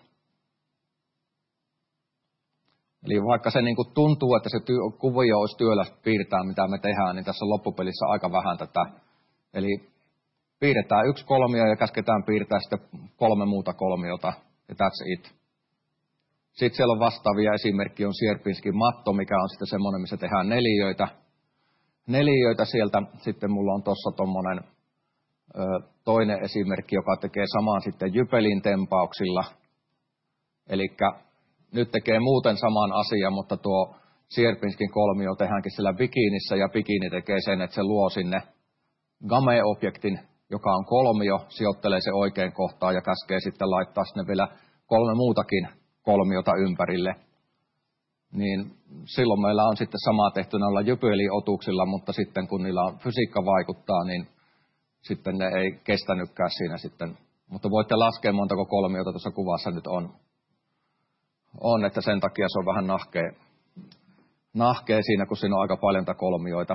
Eli vaikka se niin kuin tuntuu, että se ty- kuvio olisi työlästä piirtää, mitä me tehdään, niin tässä on loppupelissä aika vähän tätä. Eli piirretään yksi kolmio ja käsketään piirtää sitten kolme muuta kolmiota, ja that's it. Sitten siellä on vastaavia esimerkkiä, on Sierpinskin matto, mikä on sitten semmoinen, missä tehdään neliöitä. Neliöitä sieltä, sitten mulla on tuossa tommonen ö, toinen esimerkki, joka tekee samaan sitten jypelin tempauksilla. Elikkä nyt tekee muuten saman asian, mutta tuo Sierpinskin kolmio tehdäänkin siellä bikinissä, ja bikini tekee sen, että se luo sinne game-objektin, joka on kolmio, sijoittelee se oikein kohtaan ja käskee sitten laittaa sinne vielä kolme muutakin kolmiota ympärille. Niin silloin meillä on sitten sama tehty näillä jypeliotuuksilla, mutta sitten kun niillä on fysiikka vaikuttaa, niin sitten ne ei kestänytkään siinä sitten. Mutta voitte laskea montako kolmiota tuossa kuvassa nyt on. On, että sen takia se on vähän nahkea, nahkea siinä, kun siinä on aika paljon tätä kolmioita.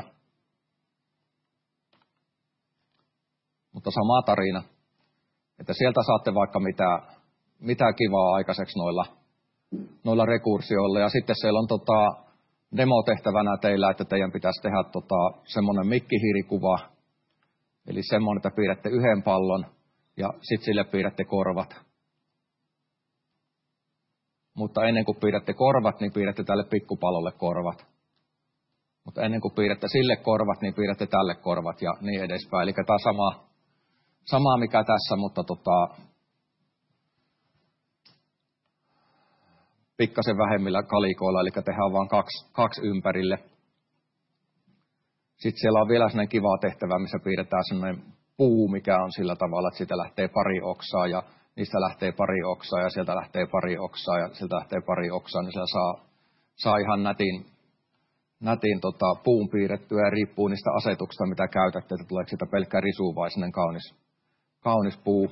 Mutta sama tarina, että sieltä saatte vaikka mitä, mitä kivaa aikaiseksi noilla noilla rekursioilla. Ja sitten siellä on tota, demotehtävänä teillä, että teidän pitäisi tehdä tota, semmoinen mikkihiirikuva, eli semmoinen, että piirrätte yhden pallon ja sitten sille piirrätte korvat. Mutta ennen kuin piirrätte korvat, niin piirrätte tälle pikkupallolle korvat. Mutta ennen kuin piirrätte sille korvat, niin piirrätte tälle korvat ja niin edespäin. Eli tämä on sama, sama mikä tässä, mutta tota, pikkasen vähemmillä kalikoilla, eli tehdään vain kaksi, kaksi ympärille. Sitten siellä on vielä sellainen kiva tehtävä, missä piirretään sellainen puu, mikä on sillä tavalla, että siitä lähtee pari oksaa ja niistä lähtee pari oksaa ja sieltä lähtee pari oksaa ja sieltä lähtee pari oksaa, niin siellä saa, saa ihan nätin, nätin tota, puun piirrettyä ja riippuu niistä asetuksista, mitä käytätte, että tuleeko siitä pelkkä risu vai sellainen kaunis, kaunis puu.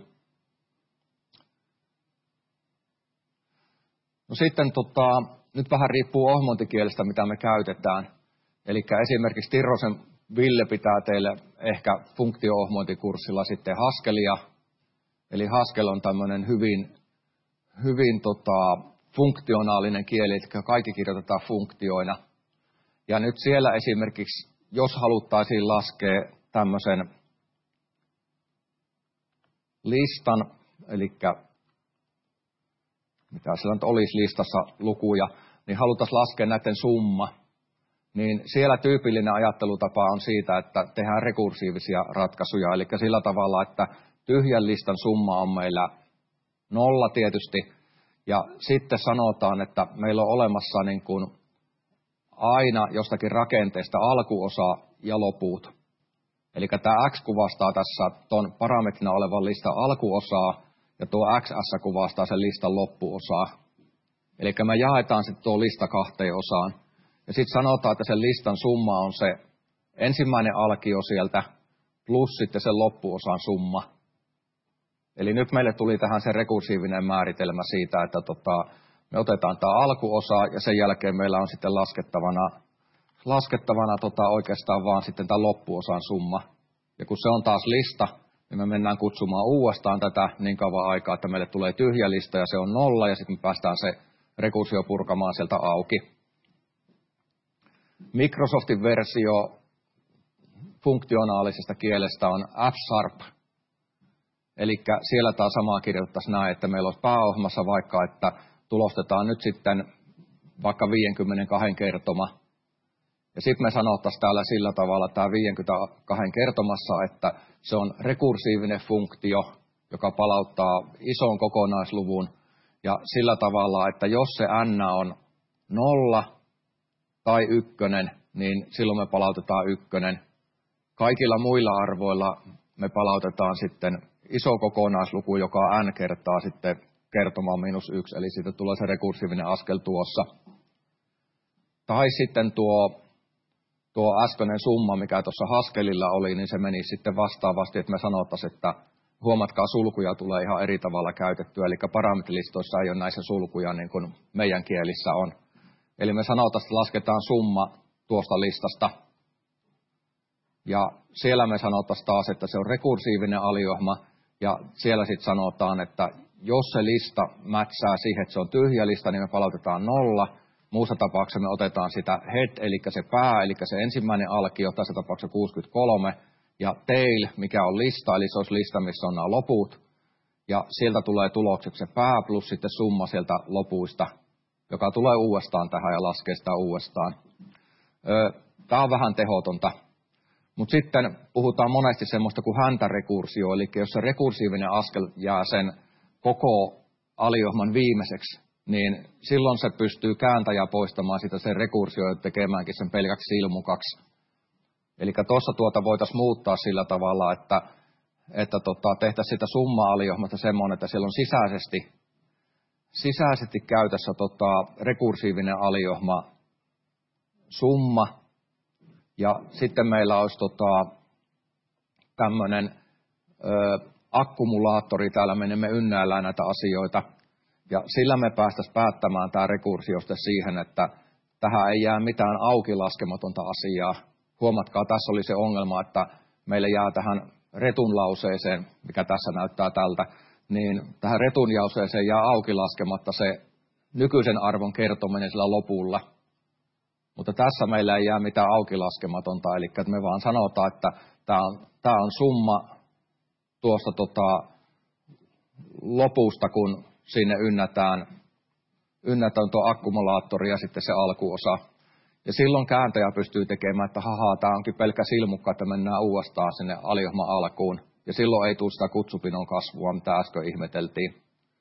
No sitten tota, nyt vähän riippuu ohmontikielestä, mitä me käytetään. Eli esimerkiksi Tirrosen Ville pitää teille ehkä funktio-ohmointikurssilla sitten Haskelia. Eli Haskell on tämmöinen hyvin, hyvin tota, funktionaalinen kieli, eli kaikki kirjoitetaan funktioina. Ja nyt siellä esimerkiksi, jos haluttaisiin laskea tämmöisen listan, eli mitä siellä nyt olisi listassa lukuja, niin haluttaisiin laskea näiden summa, niin siellä tyypillinen ajattelutapa on siitä, että tehdään rekursiivisia ratkaisuja, eli sillä tavalla, että tyhjän listan summa on meillä nolla tietysti, ja sitten sanotaan, että meillä on olemassa niin kuin aina jostakin rakenteesta alkuosa ja loput. Eli tämä X kuvastaa tässä tuon parametrina olevan listan alkuosaa, ja tuo X S kuvastaa sen listan loppuosaa. Eli me jaetaan sitten tuo lista kahteen osaan. Ja sitten sanotaan, että sen listan summa on se ensimmäinen alkio sieltä, plus sitten sen loppuosan summa. Eli nyt meille tuli tähän se rekursiivinen määritelmä siitä, että tota, me otetaan tämä alkuosa ja sen jälkeen meillä on sitten laskettavana, laskettavana tota oikeastaan vaan sitten tämä loppuosan summa. Ja kun se on taas lista, niin me mennään kutsumaan uudestaan tätä niin kauan aikaa, että meille tulee tyhjä lista ja se on nolla ja sitten me päästään se rekursio purkamaan sieltä auki. Microsoftin versio funktionaalisesta kielestä on F-sharp. Eli siellä tämä sama kirjoittaisi näin, että meillä olisi pääohjelmassa vaikka, että tulostetaan nyt sitten vaikka viisikymmentäkaksi kertoma. Ja sitten me sanottaisiin täällä sillä tavalla tämä viisikymmentäkaksi kertomassa, että se on rekursiivinen funktio, joka palauttaa ison kokonaisluvun. Ja sillä tavalla, että jos se n on nolla tai ykkönen, niin silloin me palautetaan ykkönen. Kaikilla muilla arvoilla me palautetaan sitten iso kokonaisluku, joka on n kertaa sitten kertoma miinus yksi, eli siitä tulee se rekursiivinen askel tuossa. Tai sitten tuo, tuo äskeinen summa, mikä tuossa Haskellilla oli, niin se meni sitten vastaavasti, että me sanottaisiin, että huomatkaa, sulkuja tulee ihan eri tavalla käytettyä, eli parametrilistoissa ei ole näissä sulkuja niin kuin meidän kielissä on. Eli me sanotaan, että lasketaan summa tuosta listasta. Ja siellä me sanotaan taas, että se on rekursiivinen aliohma. Ja siellä sitten sanotaan, että jos se lista mätsää siihen, että se on tyhjä lista, niin me palautetaan nolla. Muussa tapauksessa me otetaan sitä head, eli se pää, eli se ensimmäinen alkio, tässä tapauksessa kuusikymmentäkolme. Ja tail, mikä on lista, eli se olisi lista, missä on nämä loput. Ja sieltä tulee tulokseksi se pää plus sitten summa sieltä lopuista, joka tulee uudestaan tähän ja laskee sitä uudestaan. Tämä on vähän tehotonta. Mutta sitten puhutaan monesti semmoista kuin häntärekursio, eli jos se rekursiivinen askel jää sen koko aliohman viimeiseksi, niin silloin se pystyy kääntäjä poistamaan sitä sen rekursio ja tekemäänkin sen pelkäksi silmukaksi. Eli tuossa tuota voitaisiin muuttaa sillä tavalla, että, että tota, tehtäisiin sitä summa-aliohmasta semmoinen, että siellä on sisäisesti, sisäisesti käytössä tota, rekursiivinen aliohma summa, ja sitten meillä olisi tota, tämmöinen ö, akkumulaattori, täällä menemme ynnäillään näitä asioita, ja sillä me päästäisiin päättämään tämä rekursiosta siihen, että tähän ei jää mitään auki laskematonta asiaa. Huomatkaa, tässä oli se ongelma, että meille jää tähän retun lauseeseen, mikä tässä näyttää tältä, niin tähän retun lauseeseen jää auki laskematta se nykyisen arvon kertominen sillä lopulla. Mutta tässä meillä ei jää mitään aukilaskematonta, eli me vaan sanotaan, että tämä on, tämä on summa tuosta tota, lopusta, kun sinne ynnätään, ynnätään tuo akkumulaattori ja sitten se alkuosa. Ja silloin kääntäjä pystyy tekemään, että haha, tämä onkin pelkkä silmukka, että mennään uudestaan sinne aliohman alkuun. Ja silloin ei tule sitä kutsupinon kasvua, mitä äsken ihmeteltiin.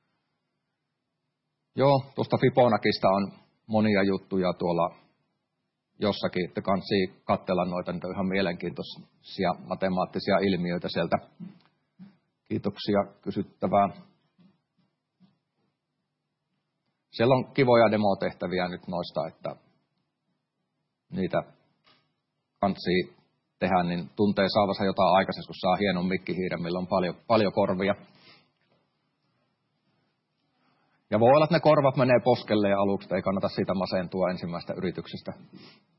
Joo, tuosta Fibonacista on monia juttuja tuolla jossakin, että kansi katsella noita, niitä ihan mielenkiintoisia matemaattisia ilmiöitä sieltä. Kiitoksia kysyttävää. Siellä on kivoja demotehtäviä nyt noista, että niitä kansi tehdä, niin tuntee saavansa jotain aikaisessa, kun saa hienon mikkihiiren, millä on paljon, paljon korvia. Ja voi olla, että ne korvat menee poskelle ja aluksi ei kannata siitä masentua ensimmäistä yrityksestä.